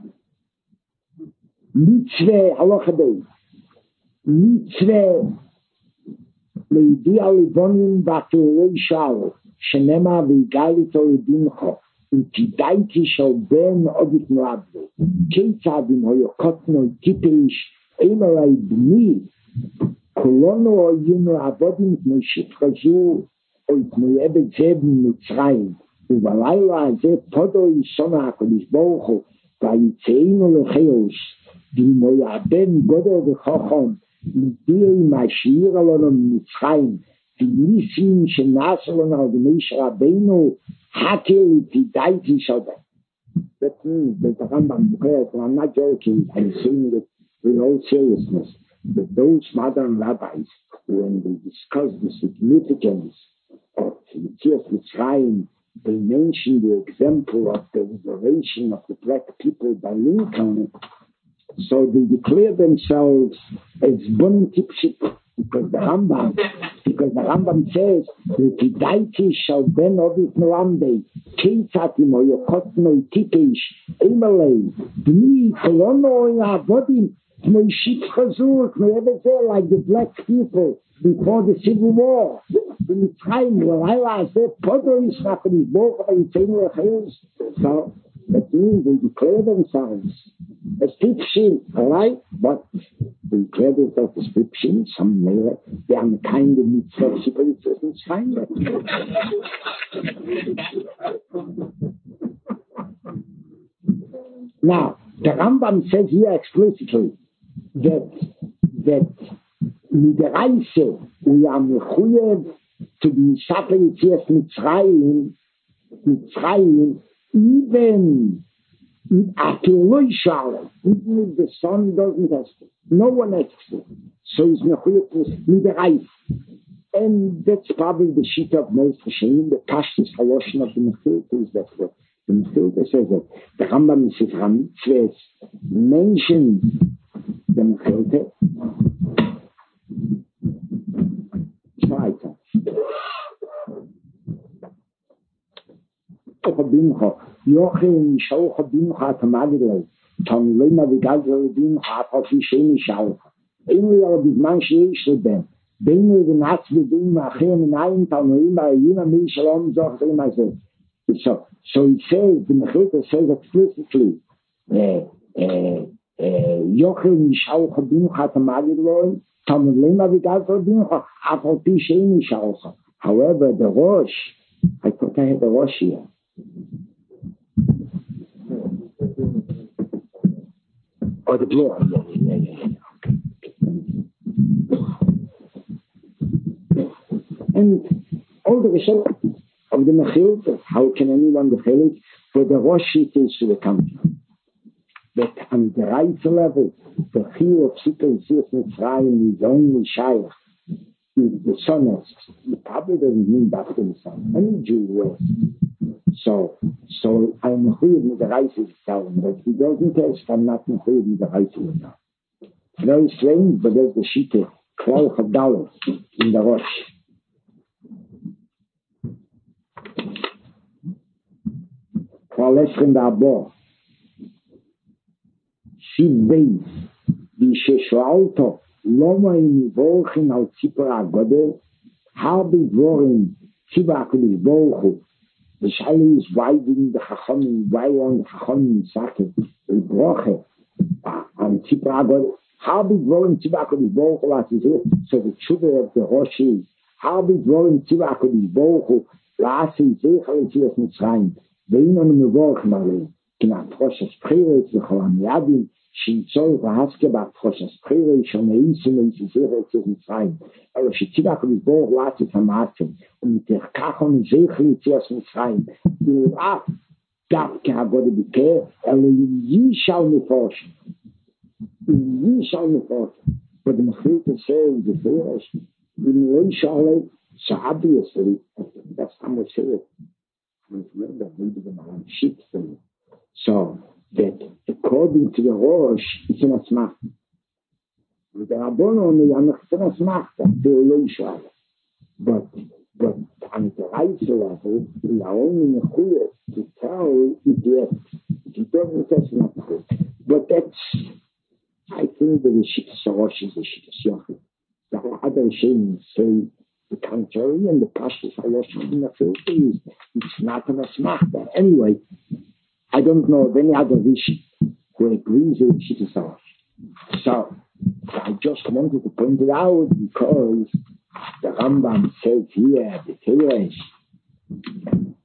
mitzvah halacha bey, mitzvah לידיע לבונים בתורי שער, שנמה והגלתו לבינך, ותדעתי של בן עוד התנועדו. כיצד אם היו קוטנו טיפליש, אין עלי בני, כולנו היינו עבודים כמו שפחזו, או כמו עבד זה במצרים, ובלילה הזה פודו ישונה הקדוש ברוך הוא, ויצאינו לחיוש, ואם היה בן גודל וחכם, L'idee Mashiach alon Mitzrayim, the Nisim Shenasel on the Moshe Rabbeinu, Hakel Tidaiti Shabbat. That means that the Rambam declares, and I'm not joking, I'm saying it with all seriousness, that those modern rabbis, when they discuss the significance of Yetzias Mitzrayim, they mention the example of the liberation of the black people by Lincoln. So they declare themselves as Bon Tipshit, because the Rambam, because the Rambam says, the Tidaiti shall ben ovid noamde, Keitzatim o yokotno titish, Emalei, Bni, Kolono in our body, Moishit Chazur, like the black people before the Civil War. In the time when I was there, Potter is not in his book, but in Taylor Hills. So that means they declare themselves as Tipshin, all right? But they declare themselves as Tipshin, some may, they are kind of mitzvah, but it doesn't find that. Now, the Rambam says here explicitly that that mit der Reise we are mechuyev to be suffering Yetzias Mitzrayim, Mitzrayim, even after Loishal, even if the sun doesn't ask it, no one asks it. So it's mechuyev mit der Reise. And that's probably the sheet of most Hashem, the Tashtis Haloshin of the Mechilta is that way. The Mechilta says that the Rambam in Sifra Mitzvahs mentions the Mechilta. Zweiter. Bincha, Joachim Shaucha Bincha Tamadilei, Tom Lema Vigazel Bincha, Afisheni Shaucha. Einmal aber bis man schießt ben. Ben wir den Hatz mit dem Achim in einem Talmudim, bei Yuna Mil Shalom, sagt er immer so. So, so it says, the Mechilta says explicitly, Joachim Shaucha Bincha Tamadilei, Tom Lema Vigazel Bincha, Afisheni Shaucha. However, the Rosh, I thought I had the Rosh here. Or the blue. Yeah, yeah, yeah. Okay. And all the result of the Mechilta, how can anyone defend it? For the Rosh it is to the country. That on the right level, the Chiyuv of Sikha Yetzias Mitzrayim is only Shaykh. The son asks, the probably doesn't mean back to the son. Any Jew will. So, so I'm mechuyev with the rice is telling, but he doesn't test, I'm not mechuyev with the rice is now. Very strange, but there's the shita, Klal Chadalah in the Rosh. Klal Eschem D'Abor. Siv Beis, Vishe Loma in Volchin al Tzipra Godel, Harbi Dvorim, Tzivakul Volchu. The Shaila is widening the Chachamim, why on the Chachamim Sakin, the Broche, and Tzipra Godel. Harbi Dvorim Tzivakul Volchu, as is it. So the Tshuva of the Rosh is, Harbi Dvorim Tzivakul Volchu, Lasi Zechel Yetzias Mitzrayim, Veinon Mevorchim Alein, Kinat Roshas Priret, the Cholam Yadim, Shintzol Vahaske Bat Roshas Priret, Shoneisim, and Zechel Yetzias Mitzrayim. Aber Tzivakul Volchu, Lasi Tamatim, und der Kachon Zechel Yetzias Mitzrayim. Du ab, Davke Hagode Bikeh, Ele Yishal Meforshim. Yishal Meforshim. But the Mechilta says, the Feresh, in Yishal, so obviously, that's how much it. Remember, maybe the Maran shit thing. So, that according to the Rosh, it's an Asmach. With the Rabbonon, it's an Asmach, that's Yishal. But, but on the right level, we are only mechuyev to tell it yet. It doesn't test not good. But that's, I think that the Shittas Rosh is the Shittas Yochid. The other Shem say the contrary, and the Pashtas Rosh in the Philippines is it's not an Asmachta. Anyway, I don't know of any other Rishi who agrees with Shittas Rosh. So, I just wanted to point it out because the Rambam says here, the Teresh,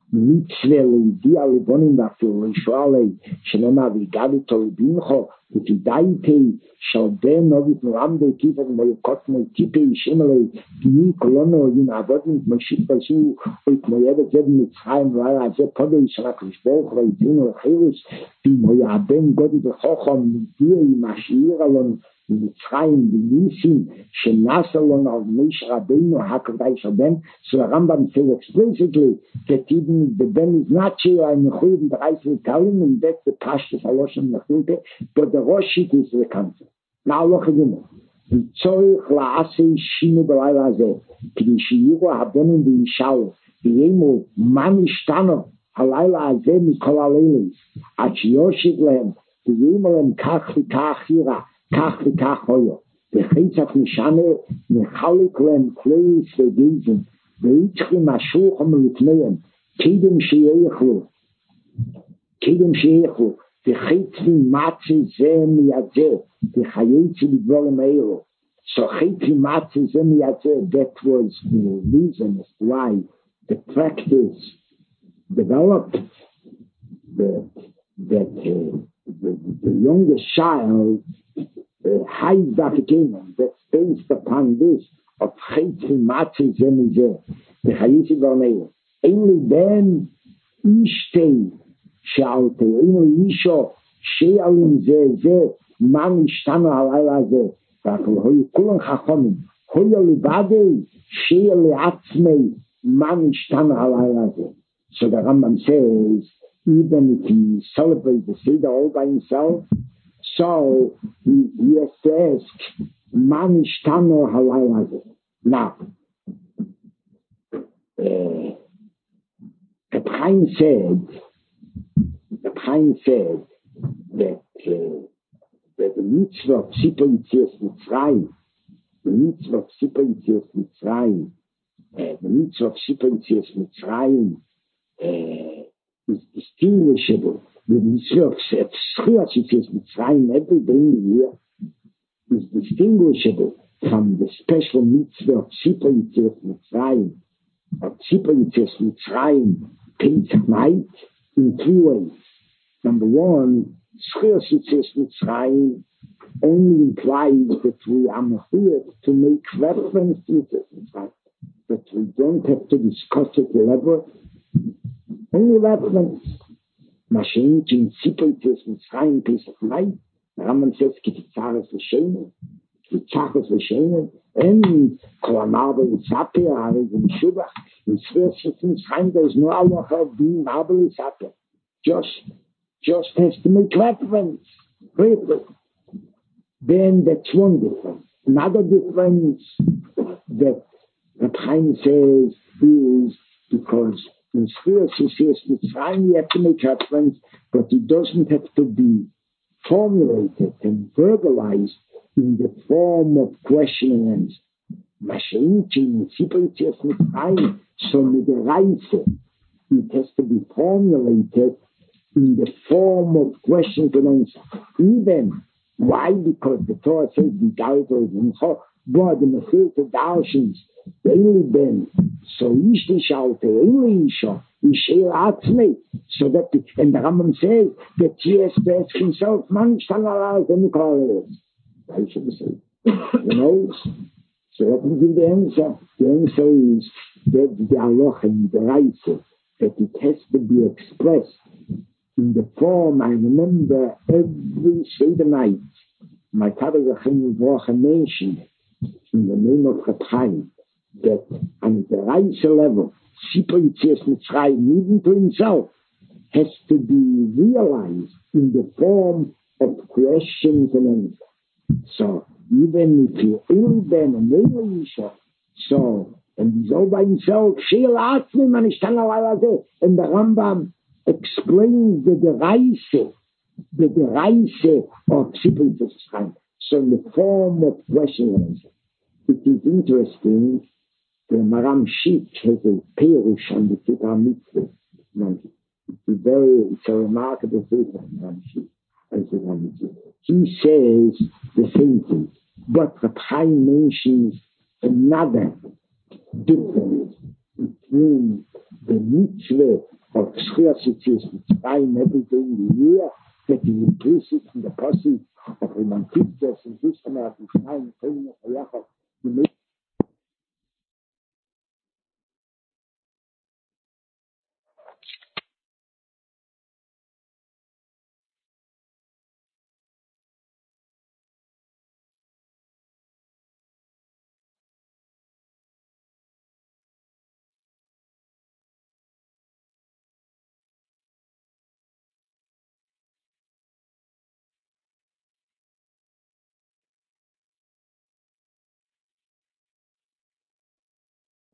מצווה לידיע לבונים ואפילו לשואלי שנאמר והגדת לבינך ותדעתי של בן נובית נועם דרכיבה ומולקות מולטיפי שמלי גיי קולונו ינעבודים כמו שיתפסו וכמו יבד זה במצרים והיה זה פודו ישרק לשבוך ויתינו לחירוס ואם היה בן גודי וחוכם מגיע משאיר עלון מצרים וניסים שנעשה לנו על מיש רבינו הקרדי של בן so the Rambam says explicitly that even the Ben is not sure I'm in the right to tell him and that's the Pashtus Haloshim Nachute but the Roshit is the concept now look at him וצורך לעשה שינו בלילה הזה כדי שיראו הבונים וישאלו ויאמרו מה נשתנו הלילה הזה מכל הלילות עד שיושיב להם ויאמר להם כך וכך יראה כך וכך הויו וחצת משנה מחלק להם כלי סגייזם ויצחים השולחם לפניהם קידם שיאכלו קידם שיאכלו וחצי מצי זה מיד זה וחייצי בדברים האלו so חצי מצי זה מיד זה that was the reason why the practice developed that, that uh, the, the youngest child uh, hides that kingdom that's based upon this of חצי מצי זה מזה וחייצי בדברים האלו אין לי בן אישתי שאלתי, אין לי אישו שאלים זה זה מה נשתנו הלילה הזה ואפילו היו כולם חכמים היו לבדי שאל לעצמי מה נשתנו הלילה הזה so the Rambam says even if he celebrates the Seder all by himself so he, he has to ask מה נשתנו הלילה הזה now uh, the Chaim said the Chaim said that uh, that the mitzvah of Tzipor Yitzias Mitzrayim, the mitzvah of Tzipor Yitzias Mitzrayim, uh, the mitzvah of Tzipor Yitzias Mitzrayim uh, is distinguishable. The mitzvah of Tzipor Yitzias Mitzrayim every day in the year is distinguishable from the special mitzvah of Tzipor Yitzias Mitzrayim. Of Tzipor Yitzias Mitzrayim Pesach night in three ways. Number one, Tzipor Yitzias Mitzrayim only implies that we are here to make reference to Yitzias Mitzrayim, that we don't have to discuss it elaborate. Only reference. Mashiach in Tzipor Yitzias Mitzrayim Pesach night. The Rambam says Kitzaras L'Sheinu, Kitzaras L'Sheinu, and Kolamar B'Yitzapeh, Hariz M'Shubach. In Tzipor Yitzias Mitzrayim there is no halacha of being Mar B'Yitzapeh. Just just has to make reference. Briefly. Then that's one difference. Another difference that Reb Chaim says is because in Tzipor Yitzias Mitzrayim you have to make reference, but it doesn't have to be formulated and verbalized in the form of question and answer. Mashiach in Tzipor Yitzias Mitzrayim, so with the Reise, it has to be formulated in the form of question and answer. Even why? Because the Torah says the Galata is in Chok, God, the Mechir to Darshins, Eli Ben, so Ishti Shalte, Eli Isha, Ishir Atzmei, so that, the, and the Rambam says that he has to ask himself, Man, Shtanalaz, and Nikolai is. I should say, you know, so let me give the answer. The answer is that the Aloch and the Reise, that it has to be expressed in the form. I remember every Seder night, my father Rachim Yivrocha mentioned in the name of Reb Chaim that on the Reise level, Tzipor Yitzias Mitzrayim, even to himself, has to be realized in the form of questions and answers. So even if you ill Ben and Eli Isha, so and he's all by himself, Sheil Atzmim and Ishtan and the Rambam explains that the Reise, that the Reise of Tzipor Yitzias Mitzrayim, so in the form of question and answer. It is interesting. The Maram Shik has a perush on the Kippur Mitzvah. It's a very, it's a remarkable thing. Maram Shik. He says the same thing, but Reb Chaim mentions another difference between the mitzvah of Schuassitis with time every day in the year, getting implicit in the process of romantics and systematic time, training of Yaakov.